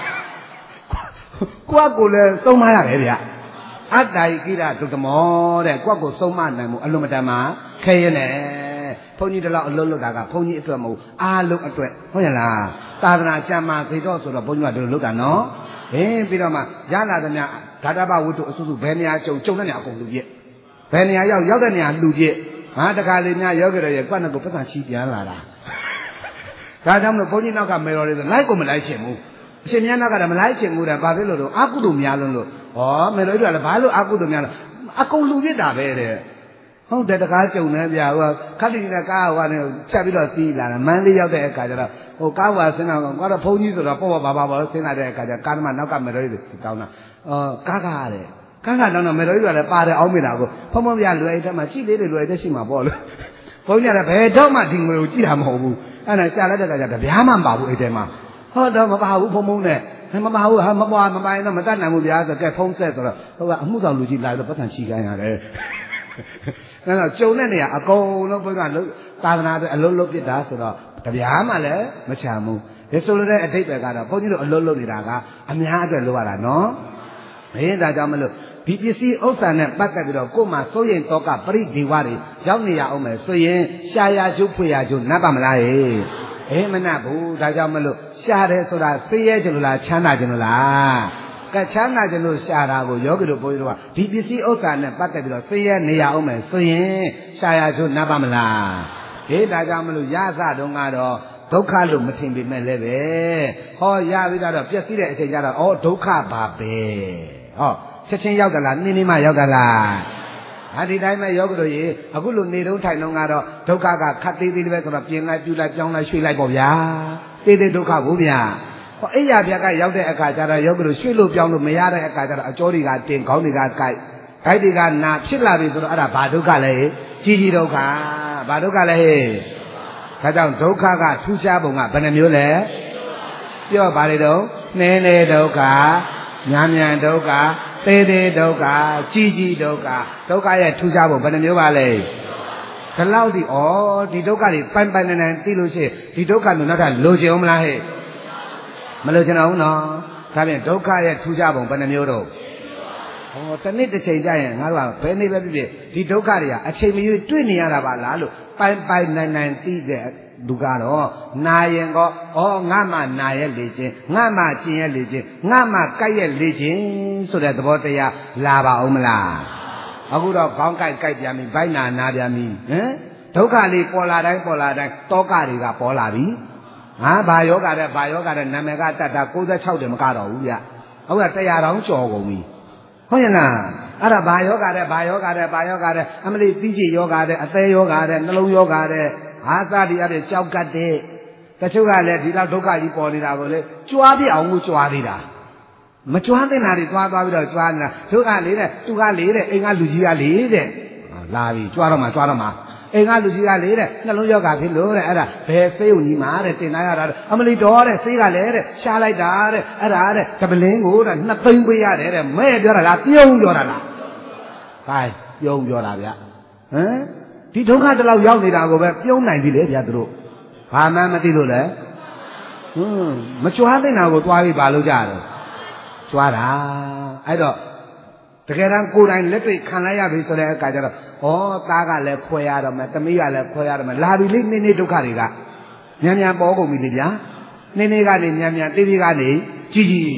ကိုယ့်ကိုယ်လည်းသုံးမရတယ်ဗျအတ္တယိကိရဒုတမောတဲ့ကိုယ့်ကိုယ်သုံးမနိုင်မှုအလုံးမတန်မှခဲရနေဘုန်းကြီးတလောက်အလုံးလောက်တာကဘုန်းကြီးအတွက်မဟုတ်အားလုံးအတွက်ဟုတ်ရလားသာသနာကျမ်းမာစေတော့ဆိုတော့ဘုန်းကြီးကတို့လောက်တာနော်ပြီးတော့မှရလာသမျှဓာတပဝတ္ထုအစုစုဘယ်နေရာကြုံတဲ့နေရာအကုန်လူပြည့်ဘယ်နေရာရောက်တဲ့နေရာလူပြည့်ငါတခါလေးများရောက်ကြရရဲ့ကွက်နဲ့ကိုပတ်စံချီပြန်လာတာဒါကြောင့်မလို့ဘုန်းကြီးနောက်ကမေတော်လေးဆိုလိုက်ကိုမလိုက်ချင်ဘူးအရှင်မြတ်နောက်ကလည်းမလိုက်ချင်ဘူးတဲ့ဘာဖြစ်လို့အာကုသိုလ်များလို့မေတော်တို့ကလည်းဘာလို့အာကုသိုလ်များလဲအကုန်လူပြည့်တာပဲတဲ့ဟုတ်တယ်တကားကြုံနေပြဟိုခက်တိနဲ့ကားဟိုကနေဖြတ်ပြီးတော့စီးလာတယ်မန်းလေးရောက်တဲ့အခါကျတော့ဟိုကားဝါဆင်းတော့ကတော့ဘုန်းကြီးဆိုတော့ပေါ့ပါဆင်းလာတဲ့အခါကျကားသမားနောက်ကမေတော်ကြီးတောင်းတာကားတဲ့ကားကတော့မေတော်ကြီးကလည်းပါတယ်အောင်းမိတာကိုဖုံဖုံပြလွယ်တဲ့မှာကြည့်လေးတွေလွယ်တဲ့ရှိမှာပေါ့လို့ဘုန်းကြီးကလည်းဘယ်တော့မှဒီငွေကိုကြည့်တာမဟုတ်ဘူးအဲ့ဒါရှာလိုက်တဲ့အခါကျတပြားမှမပါဘူးအဲ့တဲမှာဟုတ်တော့မပါဘူးဖုံဖုံနဲ့မပါဘူးဟာမပွားမပိုင်တော့မတတ်နိုင်ဘူးဗျာဆိုကဲဖုံးဆက်ဆိုတော့ဟိုကအမှုဆောင်လူကြီးလာတော့ပတ်စံချီခိုင်းရတယ်အဲ့တော့ကျုံတဲ့နေရာအကုန်လုံးဘုရားသာသနာအတွက်အလုံးလုံးပြစ်တာဆိုတော့တပြားမှလည်းမချမ်းဘူးဒီဆိုလိုတဲ့အဓိပ္ပာယ်ကတော့ဘုန်းကြီးတို့အလုံးလုံးနေတာကအများအတွက်လုပ်ရတာနော်ဒါကြောင့်မလို့ဒီပစ္စည်းဥစ္စာနဲ့ပတ်သက်ပြီးတော့ကိုယ်မှာစိုးရိမ်တော့ကပရိဒီဝတွေရောက်နေရအောင်မယ်ဆိုရင်ရှားရကျုပ်ဖွေရကျုပ်နတ်ပါမလားမနတ်ဘူးဒါကြောင့်မလို့ရှားတယ်ဆိုတာသိရဲကြလို့လားချမ်းသာကြလို့လားကချမ်းသာကြလို့ရှားတာကိုယောဂီတို့ဘုန်းကြီးတို့ကဒီပစ္စည်းဥစ္စာနဲ့ပတ်သက်ပြီးတော့သိရဲနေရအောင်မယ်ဆိုရင်ရှားရကျုပ်နတ်ပါမလားဒါကြောင့်မလို့ရစတုန်းကတော့ဒုက္ခလို့မထင်ပေမဲ့လည်းပဲဟောရပြီးတော့ပြည့်စည်တဲ့အချိန်ကျတော့ဒုက္ခပါပဲချက်ချင်းရောက်သလားနင်းနေမှရောက်သလားဒီတိုင်းမဲ့ယောဂတို့ရေအခုလိုနေတုံးထိုင်တုံးကတော့ဒုက္ခကခတ်သေးသေးပဲဆိုတော့ပြင်လိုက်ပြူလိုက်ပြောင်းလိုက်ရွှေ့လိုက်ပေါ့ဗျာသေးသေးဒုက္ခဘူးဗျာအိယာပြကရောက်တဲ့အခါကျတော့ယောဂတို့ရွှေ့လို့ပြောင်းလို့မရတဲ့အခါကျတော့အကျောတွေကတင်ခေါင်းတွေကကိုက်ဂိုက်တွေကနာဖြစ်လာပြီဆိုတော့အဲ့ဒါဘာဒုက္ခလဲကြီးဒုက္ခဘာဒုက္ခလဲဒါကြောင့်ဒုက္ခကထူးခြားပုံကဘယ်နှမျိုးလဲပြောပါလေတော့နည်းနည်းဒုက္ခမြန်ဒုက္ခသေးဒုက္ခကြီးဒုက္ခဒုက္ခရဲ့ထူးခြားပုံဘယ်နှမျိုးပါလဲဒီလောက်ဒီဒီဒုက္ခတွေပိုင်နိုင်သိလို့ရှိရင်ဒီဒုက္ခမျိုးနောက်ထပ်လိုချင်အောင်မလားမလိုချင်အောင်နော်ဒါဖြင့်ဒုက္ခရဲ့ထူးခြားပုံဘယ်နှမျိုးတော့တနေ့တစ်ချိန်ကျရင်ငါတို့ကဘယ်နေ့ပဲဖြစ်ဖြစ်ဒီဒုက္ခတွေကအချိန်မရွေးတွေ့နေရတာပါလားလို့ပိုင်နိုင်သိတဲ့လူကတော့နာရင်ကောငါမှနာရဲ့လေခြင်းငါမှကျင်ရဲ့လေခြင်းငါမှကြိုက်ရဲ့လေခြင်းဆိုတဲ့သဘောတရားလာပါအောင်မလားအခုတော့ခေါင်းကြိုက်ပြန်ပြီဘိုက်နာပြန်ပြီဒုက္ခလေးပေါ်လာတိုင်းတောကတွေကပေါ်လာပြီငါဘာယောဂတဲ့နာမည်ကတတ်တာ96တယ်မကတော့ဘူးဗျဟုတ်က100တောင်ကျော်ကုန်ပြီဟုတ်ရဲ့လားအဲ့ဒါဘာယောဂတဲ့အမလေးပြီးကြည်ယောဂတဲ့အသေးယောဂတဲ့နှလုံးယောဂတဲ့ဟာသတိအပြည့်ကြောက်ကတ်တဲ့တချို့ကလည်းဒီလောက်ဒုက္ခကြီးပေါ်နေတာကိုလေကြွားပြအောင်ကိုကြွားနေတာမကြွားတဲ့နာတွေသွားပြီးတော့ကြွားနေတာတို့ကလေတဲ့သူကလေတဲ့အိမ်ကလူကြီးကလေတဲ့လာပြီကြွားတော့မှာအိမ်ကလူကြီးကလေတဲ့နှလုံးယောဂဖြစ်လို့တဲ့အဲ့ဒါဘယ်ဆေးုံကြီးမှာတဲ့တင်လာရတာအမလီတော်တဲ့ဆေးကလည်းတဲ့ရှားလိုက်တာတဲ့အဲ့ဒါတဲ့တပလင်းကိုတဲ့2သိန်းပေးရတယ်တဲ့မဲ့ပြောတာလားပြုံးပြောတာလားခိုင်းပြုံးပြောတာဗျဒီဒုက္ခတလောက်ရောက်နေတာကိုပဲပြုံးနိုင်ပြီလေဗျာသူတို့ဘာမှမသိလို့လေမကြွားတဲ့နာကိုသွားပြီးပါလို့ကြတယ်ကြွားတာအဲ့တော့တကယ်တမ်းကိုယ်တိုင်လက်တွေ့ခံလိုက်ရပြီဆိုတဲ့အခါကျတော့သားကလည်းခွဲရတော့မယ်သမီးကလည်းခွဲရတော့မယ်လာပြီလေနေဒုက္ခတွေကမြန်ပေါ်ကုန်ပြီလေဗျာနေကနေမြန်သေးကနေကြီး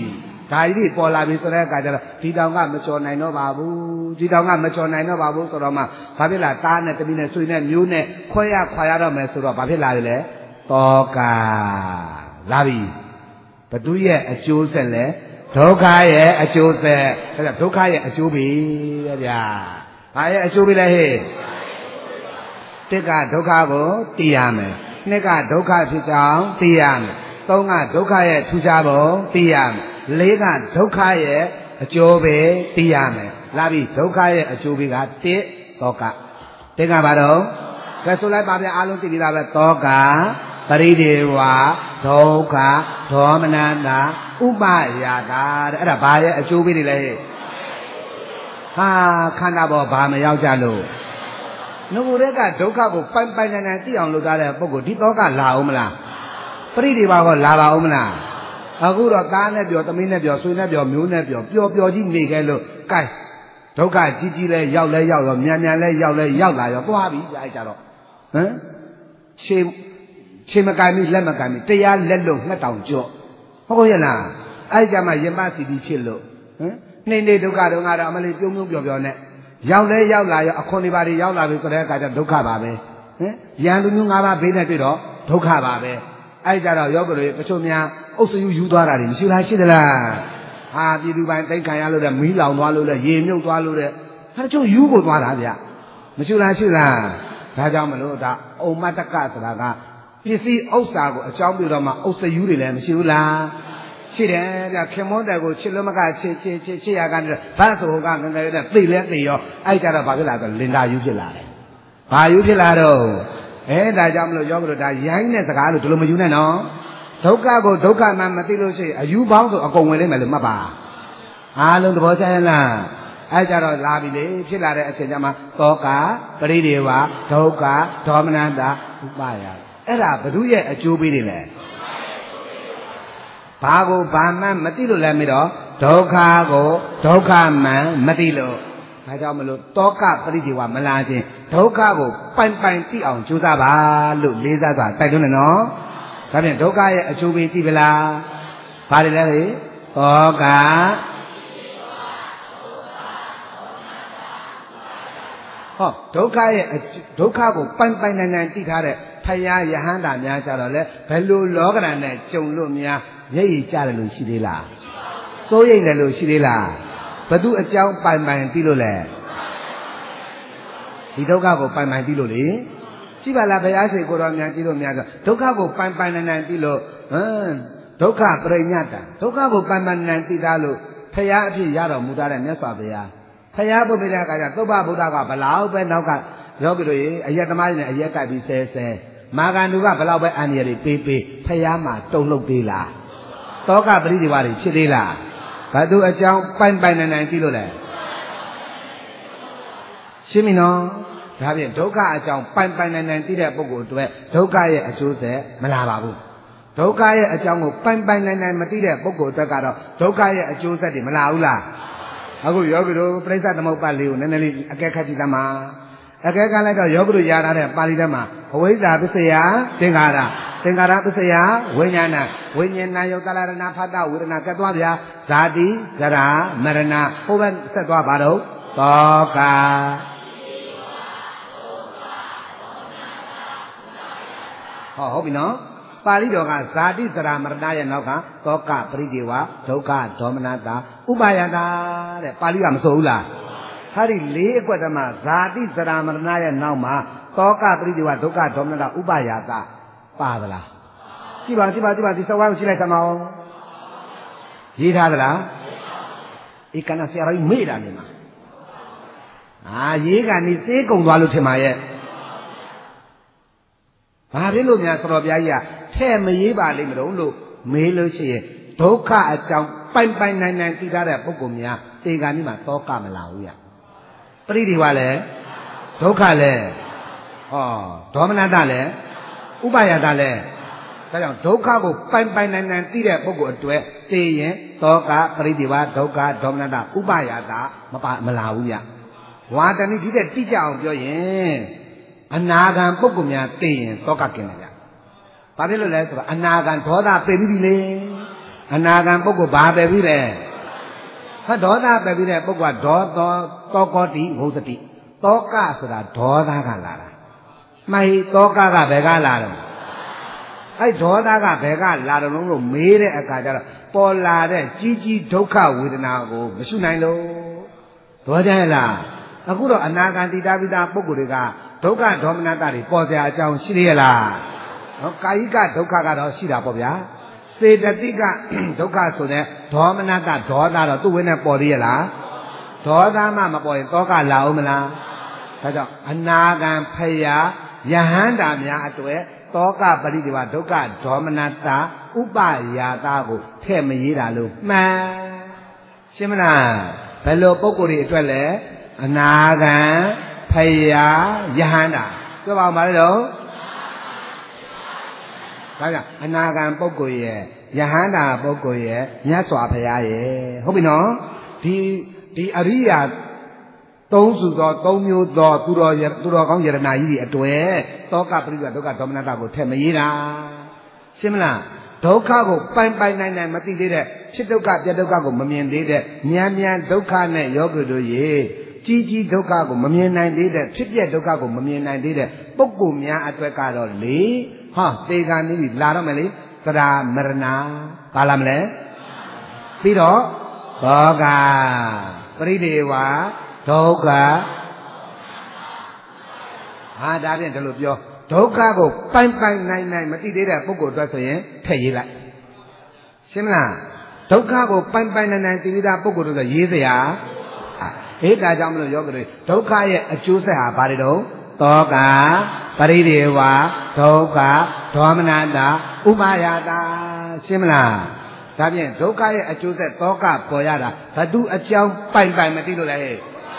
ဒါကြီးပေါ်လာပြီဆိုတဲ့အခါကျတော့ဒီတောင်ကမကျော်နိုင်တော့ပါဘူးဒီတောင်ကမကျော်နိုင်တော့ပါဘူးဆိုတော့မှဘာဖြစ်လာသားနဲ့တမီးနဲ့ဆွေနဲ့မျိုးနဲ့ခွဲရခွာရတော့မယ်ဆိုတော့ဘာဖြစ်လာပြီလဲတောကလာပြီဘသူရဲ့အကျိုးဆက်လဲဒုက္ခရဲ့အကျိုးဆက်အဲ့ဒါဒုက္ခရဲ့အကျိုးပဲဗျာဘာရဲ့အကျိုးပဲလဲဟဲ့တစ်ကဒုက္ခကိုသိရမယ်နှစ်ကဒုက္ခဖြစ်ကြောင်းသိရမယ်သုံးကဒုက္ခရဲ့ထူးခြားပုံသိရမယ်လေးကဒုက္ခရဲ့အကျိုးပဲသိရမယ်လာပြီဒုက္ခရဲ့အကျိုးပဲကတစ်တောကတစ်ကဘာတော့ကဲဆိုလိုက်ပါဗျာအားလုံးသိပြီလားပဲတောကပရိဒေဝဒုက္ခဒေါမနတာဥပယာတာတဲ့အဲ့ဒါဘာရဲ့အကျိုးပဲလဲဟာခန္ဓာပေါ်ဘာမရောက်ကြလို့ငကိုတဲ့ကဒုက္ခကိုပိုင်ပိုင်နိုင်နိုင်သိအောင်လုပ်ထားတဲ့ပုဂ္ဂိုလ်ဒီတောကလာအောင်မလားပရိဒေဝကလာပါအောင်မလားအခုတော့သားနဲ့ပြောသမီးနဲ့ပြောဆွေနဲ့ပြောမျိုးနဲ့ပြောပျော်ပျော်ကြီးနေခဲ့လို့ကဲဒုက္ခကြီးကြီးလဲရောက်လဲရောက်ရောမြန်မြန်လဲရောက်လဲရောက်လာရောသွားပြီကြာကြတော့ဟမ်ခြေမကင်မိလက်မကင်မိတရားလက်လို့ငှက်တောင်ကြော့ဟုတ်ရဲ့လားအဲ့ကြမှာယမစီတီဖြစ်လို့ဟမ်နေဒုက္ခတော့ငါတော့အမလေးပြုံးပြုံးပျော်ပျော်နဲ့ရောက်လဲရောက်လာရောအခွန်တွေပါတွေရောက်လာပြီဆိုတဲ့အခါကျဒုက္ခပါပဲဟမ်ရန်သူမျိုး၅ပါးဘေးနဲ့တွေ့တော့ဒုက္ခပါပဲအဲ့ကြတော့ရောက်ကြလို့တချို့များအုပ်စုယူသွားတာတွေမရှိလားရှိသလားဟာပြည်သူပိုင်းတိတ်ခံရလို့တဲ့မီးလောင်သွားလို့တဲ့ရေမြုပ်သွားလို့တဲ့ဟာတချို့ယူကိုသွားတာဗျမရှိလားရှိလားဒါကြောင့်မလို့ဒါအုံမတကဆိုတာကပစ္စည်းဥစ္စာကိုအကြောင်းပြုတော့မှအုပ်စယူတွေလည်းမရှိဘူးလားရှိတယ်ဗျခင်မောတဲ့ကိုချစ်လို့မကချစ်ရကနေဘာဆိုကငငယ်တဲ့သိလဲသိရောအဲ့ကြတော့ဘာဖြစ်လာတော့လင်္ကာယူဖြစ်လာတယ်ဘာယူဖြစ်လာတော့ဒါကြောင့်မလို့ယောဂတို့ဒါရိုင်းတဲ့စကားလို့ဒီလိုမယူနဲ့နော်ဒုက္ခကိုဒုက္ခမှမသိလို့ရှိရင်အယူပေါင်းဆိုအကုန်ဝင်လိမ့်မယ်လို့မှတ်ပါအားလုံးသဘောကျရဲ့လားအဲ့ကြတော့လာပြီလေဖြစ်လာတဲ့အချိန်ကျမှတောကပရိဒေဝဒုက္ခဒေါမနတာဥပယအဲ့ဒါဘု து ရဲ့အကျိုးပေးတယ်လေဘာကိုဘာမှမသိလို့လည်းမတော့ဒုက္ခကိုဒုက္ခမှန်မသိလို့ဒါကြောင့်မလို့တောကပရိဒေဝမလာခြင်းဒုက္ခကိုပိုင်ပိုင်သိအောင်ကြိုးစားပါလို့လေးစားစွာတိုက်တွန်းတယ်နော်ဒါဖြင့်ဒုက္ခရဲ့အကျိုးပေးသိပလားဘာတွေလဲလေတောကဟောဒုက္ခရဲ့ဒုက္ခကိုပိုင်ပိုင်နိုင်နိုင်သိထားတဲ့ဖယားယဟန္တာများကြတော့လေဘယ်လိုလောကဓာတ်နဲ့ကြုံလို့များမျက်ရည်ကျတယ်လို့ရှိသေးလားစိုးရိမ်တယ်လို့ရှိသေးလားဘသူအကြောင်းပိုင်ပိုင်သိလို့လဲဒီဒုက္ခကိုပိုင်ပိုင်သိလို့လေကြည့်ပါလားဘုရားရှိခိုးတော်များကြည့်လို့များဆိုဒုက္ခကိုပိုင်ပိုင်နိုင်နိုင်သိလို့ဒုက္ခပရိညတ္တဒုက္ခကိုပိုင်ပိုင်နိုင်သိသားလို့ဖယားအဖြစ်ရတော်မူထားတဲ့မြတ်စွာဘုရားဖယားပုပ္ပိတဲ့အခါကျသုဘဗုဒ္ဓကဘလောက်ပဲနောက်ကယောဂီတို့ရေအရက်သမားတွေနဲ့အရက်ကြိုက်ပြီးဆဲမာဂန္တုကဘလောက်ပဲအန္တရာယ်တွေပေးဖယားမှာတုံ့လှုပ်သေးလားတောကပရိဒီဝါတွေဖြစ်သေးလားဘသူအကြောင်းပိုင်ပိုင်နိုင်နိုင်သိလို့လဲရှင်းပြီနော်ဒါဖြင့်ဒုက္ခအကြောင်းပိုင်ပိုင်နိုင်နိုင်သိတဲ့ပုဂ္ဂိုလ်တွေဒုက္ခရဲ့အကျိုးဆက်မလာပါဘူးဒုက္ခရဲ့အကြောင်းကိုပိုင်ပိုင်နိုင်နိုင်မသိတဲ့ပုဂ္ဂိုလ်တွေကတော့ဒုက္ခရဲ့အကျိုးဆက်တွေမလာဘူးလားအခုယောဂီတို့ပြိဿသမုပ္ပါလေးကိုနည်းနည်းလေးအကဲခတ်ကြည့်သမှာအကဲခတ်လိုက်တော့ယောဂီတို့ရထားတဲ့ပါဠိထဲမှာအဝိဇ္ဇာပစ္စယသင်္ခါရပစ္စယဝိညာဏဝိညာဏယုတ်တလရဏဖတ်တဝေဒနာကတ်သွားဗျာဇာတိဇရာမရဏဟိုဘက်ဆက်သွားပါတော့တောကဟုတ်ပြီနော်ပါဠိတော်ကဇာတိဇရာမရဏရဲ့နောက်ကတောကပရိဒေဝဒုက္ခဒေါမနတာဥပါယတာတဲ့ပါဠိကမဆိုဘူးလားဟာဒီလေးအကွက်တမှာဇာတိဇရာမရဏရဲ့နောက်မှာတောကပရိဒေဝဒုက္ခဒေါမနတာဥပါယတာပါသလားကြည့်ပါဒီစဝိုင်းကိုကြည့်လိုက်သမောင်းရေးထားသလားဧကနာဆရာကြီးမေ့တာနေမှာရေးကနေသေးကုန်သွားလို့ထင်ပါရဲ့ဘာဖြစ်လို့များသတော်ဘုရားကြီးကထဲ့မရေးပါလိမ့်မလို့မေးလို့ရှိရင်ဒုက္ခအကြောင်းပိုင်ပိုင်နိုင်နိုင်သိထားတဲ့ပုဂ္ဂိုလ်များသင်္ကာနိမှာတောကမလာဘူးရပရိဒီဝလည်းဒုက္ခလည်းဒေါမနတလည်းဥပါယတလည်းဒါကြောင့်ဒုက္ခကိုပိုင်ပိုင်နိုင်နိုင်သိတဲ့ပုဂ္ဂိုလ်အတွက်သိရင်တောကပရိဒီဝဒုက္ခဒေါမနတဥပါယတမလာဘူးရဝါတဏိဒီတဲ့တိကျအောင်ပြောရင်အနာဂံပုဂ္ဂိုလ်များသိရင်တောကกินတယ်ဗျဘာဖြစ်လို့လဲဆိုတော့အနာဂံဒေါသပယ်ပြီးပြီလေအနာဂံပုဂ္ဂိုလ်ဘာပဲပြီးတယ်ဟာဒေါသပဲပြီးတဲ့ပုဂ္ဂိုလ်ကဒေါသောကောတိဝုသတိတောကဆိုတာဒေါသကလာတာမှန်တောကကဘယ်ကလာတော့အဲ့ဒေါသကဘယ်ကလာတော့လို့မေးတဲ့အခါကျတော့ပေါ်လာတဲ့ကြီးကြီးဒုက္ခဝေဒနာကိုမရှုနိုင်လို့ဒေါကြရဲ့လားအခုတော့အနာဂံတိတာပိတာပုဂ္ဂိုလ်တွေကဒုက္ခဒေါမနတတွေပေါ်စရာအကြောင်းရှိသေးရဲ့လားဟောကာယိကဒုက္ခကတော့ရှိတာပေါ့ဗျာစေတသိကဒုက္ခဆိုတဲ့ဒေါမနတဒေါသတော့သူ့ဝိနဲ့ပေါ်သေးရဲ့လားဒေါသမမပေါ်ရင်တောကလာအောင်မလားဒါကြောင့်အနာဂံဖယာယဟန္တာများအတွေ့တောကပရိဒီဝဒုက္ခဒေါမနတဥပယာတာကိုထဲ့မရေးတာလို့မှန်ရှင်းမလားဘယ်လိုပုံကိုယ်တွေအတွက်လဲအနာဂံဖယာယဟန္တာပြောပါဦးမလို့ဒါကြောင့်အနာဂံပုဂ္ဂိုလ်ရဲ့ယဟန္တာပုဂ္ဂိုလ်ရဲ့မြတ်စွာဘုရားရဲ့ဟုတ်ပြီနော်ဒီအရိယာသုံးစုသောသုံးမျိုးသောသူတော်ကောင်းယရနာကြီးတွေအတွေ့တောကပရိဒုက္ခဒေါမနတကိုထည့်မရေးတာရှင်းမလားဒုက္ခကိုပိုင်နိုင်မသိသေးတဲ့ဖြစ်ဒုက္ခပြဒုက္ခကိုမမြင်သေးတဲ့မြန်ဒုက္ခနဲ့ယောဂီတို့ရေကြီးဒုက္ခကိုမမြင်နိုင်သေးတဲ့ဖြစ်ပြဒုက္ခကိုမမြင်နိုင်သေးတဲ့ပုဂ္ဂိုလ်များအတွက်ကတော့လေဟာသေခါနေပြီလာတော့မယ်လေသရာမရဏဘာလာမလဲပြီးတော့ဘောဂပရိဒေဝဒုက္ခဟာဒါဖြင့်ဒီလိုပြောဒုက္ခကိုပိုင်နိုင်မသိသေးတဲ့ပုဂ္ဂိုလ်အတွက်ဆိုရင်ထည့်ရေးလိုက်ရှင်းမလားဒုက္ခကိုပိုင်နိုင်သိပြီးသားပုဂ္ဂိုလ်တို့ဆိုရေးစရာအေးဒါကြောင့်မလို့ယောဂီတွေဒုက္ခရဲ့အကျိုးဆက်ဟာဘာတွေတော့တောကပရိဒေဝဒုက္ခဒေါမနတဥပါယတာရှင်းမလားဒါဖြင့်ဒုက္ခရဲ့အကျိုးဆက်တောကပေါ်ရတာဘသူအကြောင်းပိုင်မသိလို့လဲ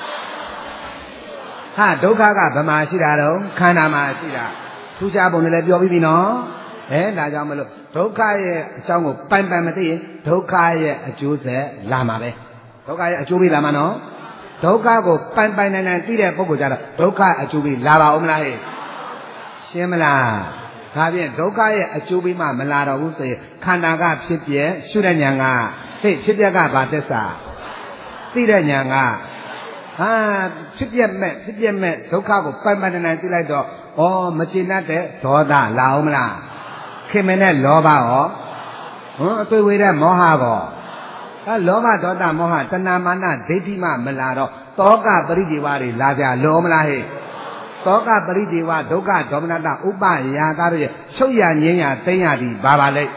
ဟာဒုက္ခကဗမာရှိတာတော့ခန္ဓာမှာရှိတာထူးခြားပုံနဲ့လည်းပြောပြီးပြီနော်ဒါကြောင့်မလို့ဒုက္ခရဲ့အကြောင်းကိုပိုင်မသိရင်ဒုက္ခရဲ့အကျိုးဆက်လာမှာပဲဒုက္ခရဲ့အကျိုးပေးလာမှာနော်ဒုက္ခကိုပိုင်နိုင်သိတဲ့ပုဂ္ဂိုလ်ကြတော့ဒုက္ခအကျိုးပေးလာပါဦးမလားရှင်းမလားဒါဖြင့်ဒုက္ခရဲ့အကျိုးပေးမှမလာတော့ဘူးဆိုရင်ခန္ဓာကဖြစ်ပြရှုတဲ့ဉာဏ်ကဖြစ်ပြကဘာသစ္စာသိတဲ့ဉာဏ်ကဟာဖြစ်ပြမဲ့ဒုက္ခကိုပိုင်နိုင်သိလိုက်တော့ဩမကျေနပ်တဲ့ဒေါသလာအောင်မလားခင်မနဲ့လောဘရောအတွေ့ဝေတဲ့မောဟကောလောဘဒေါသမောဟတဏမာနဒိဋ္ဌိမှမလာတော့တောကပရိဒီဝတွေလာကြလောမလားတောကပရိဒီဝဒုက္ခဒေါမနတဥပယာတာတို့ရဲ့ချုပ်ရငြင်းရသိမ့်ရသည်ဘာပါလိမ့်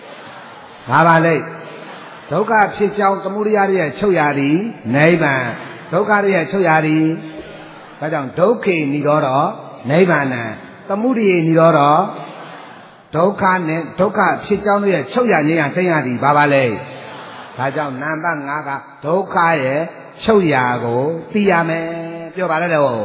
ဒုက္ခဖြစ်ကြောင်းသမုဒိယရဲ့ချုပ်ရသည်နိဗ္ဗာန်ဒုက္ခရဲ့ချုပ်ရသည်ဒါကြောင့်ဒုက္ခေနိရောဓနိဗ္ဗာန်သမုဒိယနိရောဓဒုက္ခနဲ့ဒုက္ခဖြစ်ကြောင်းတို့ရဲ့ချုပ်ရငြင်းရသိမ့်ရသည်ဘာပါလိမ့်ဒါကြောင့်နံပါတ်5ကဒုက္ခရဲ့ချုပ်ရာကိုသိရမယ်ပြောပါလေတော့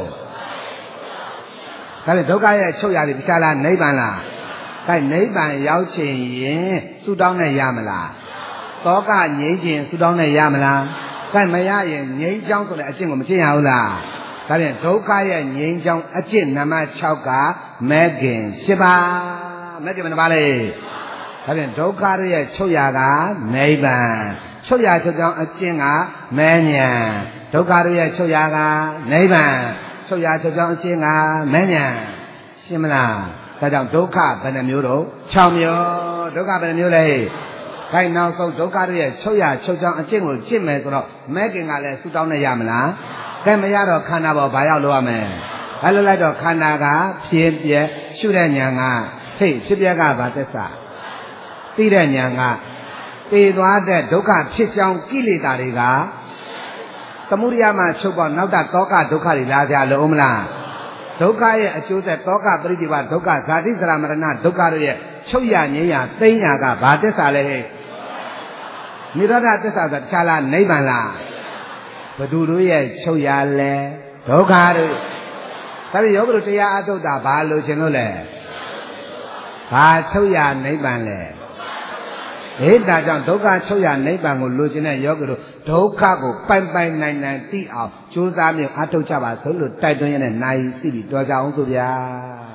ဒါဖြင့်ဒုက္ခရဲ့ချုပ်ရာဒီတခြားလားနိဗ္ဗာန်လားဒါနိဗ္ဗာန်ရောက်ချင်ရင်ဆုတောင်းနဲ့ရမလားတောကငြိမ်းခြင်းဆုတောင်းနဲ့ရမလားဒါမရရင်ငြိမ်းချောင်းဆိုတဲ့အကျင့်ကိုမကျင့်ရဘူးလားဒါဖြင့်ဒုက္ခရဲ့ငြိမ်းချောင်းအကျင့်နံပါတ်6ကမဲ့ခင်7ပါးမဲ့ခင်ဘယ်နှပါလဲဒါဖြင့်ဒုက္ခရဲ့ချုပ်ရာကနိဗ္ဗာန်ချုပ်ရာချုပ်ကြောင်းအကျင့်ကမဲညာဒုက္ခရဲ့ချုပ်ရာကနိဗ္ဗာန်ချုပ်ရာချုပ်ကြောင်းအကျင့်ကမဲညာရှင်းမလားဒါကြောင့်ဒုက္ခဘယ်နှမျိုးတော့6မျိုးဒုက္ခဘယ်နှမျိုးလဲခိုင်နောက်ဆုံးဒုက္ခရဲ့ချုပ်ရာချုပ်ကြောင်းအကျင့်ကိုကျင့်မယ်ဆိုတော့မဲခင်ကလည်းဆူတောင်းနဲ့ရမလားကဲမရတော့ခန္ဓာပေါ်ဘာရောက်လို့ရမယ်ဘာလို့လိုက်တော့ခန္ဓာကဖြစ်ပြရှုတဲ့ဉာဏ်ကဖြစ်ပြကဘာသစ္စာသိတဲ့ဉာဏ်ကပေသွားတဲ့ဒုက္ခဖြစ်ကြောင်းကိလေသာတွေကသမုဒိယမှာချုပ်ပေါက်နောက်တာတောကဒုက္ခတွေလာကြလို့မလားဒုက္ခရဲ့အကျိုးဆက်တောကပရိဒီဝဒုက္ခဇာတိစရမရဏဒုက္ခတို့ရဲ့ချုပ်ရငြိမ်းရသိမ်းရကဘာသစ္စာလဲနိရောဓသစ္စာဆိုတခြားလားနိဗ္ဗာန်လားဘသူတို့ရဲ့ချုပ်ရလဲဒုက္ခတို့ဒါပေယောဂတို့တရားအထုတ်တာဘာလို့ရှင်လို့လဲဘာချုပ်ရနိဗ္ဗာန်လဲဒါကြောင့်ဒုက္ခချုပ်ရနိဗ္ဗာန်ကိုလိုချင်တဲ့ယောဂီတို့ဒုက္ခကိုပိုင်နိုင်သိအောင်ကြိုးစားမြတ်အထုတ်ကြပါဆိုလို့တိုက်တွန်းရတဲ့နိုင်စီပြီးတော်ကြအောင်ဆိုဗျာ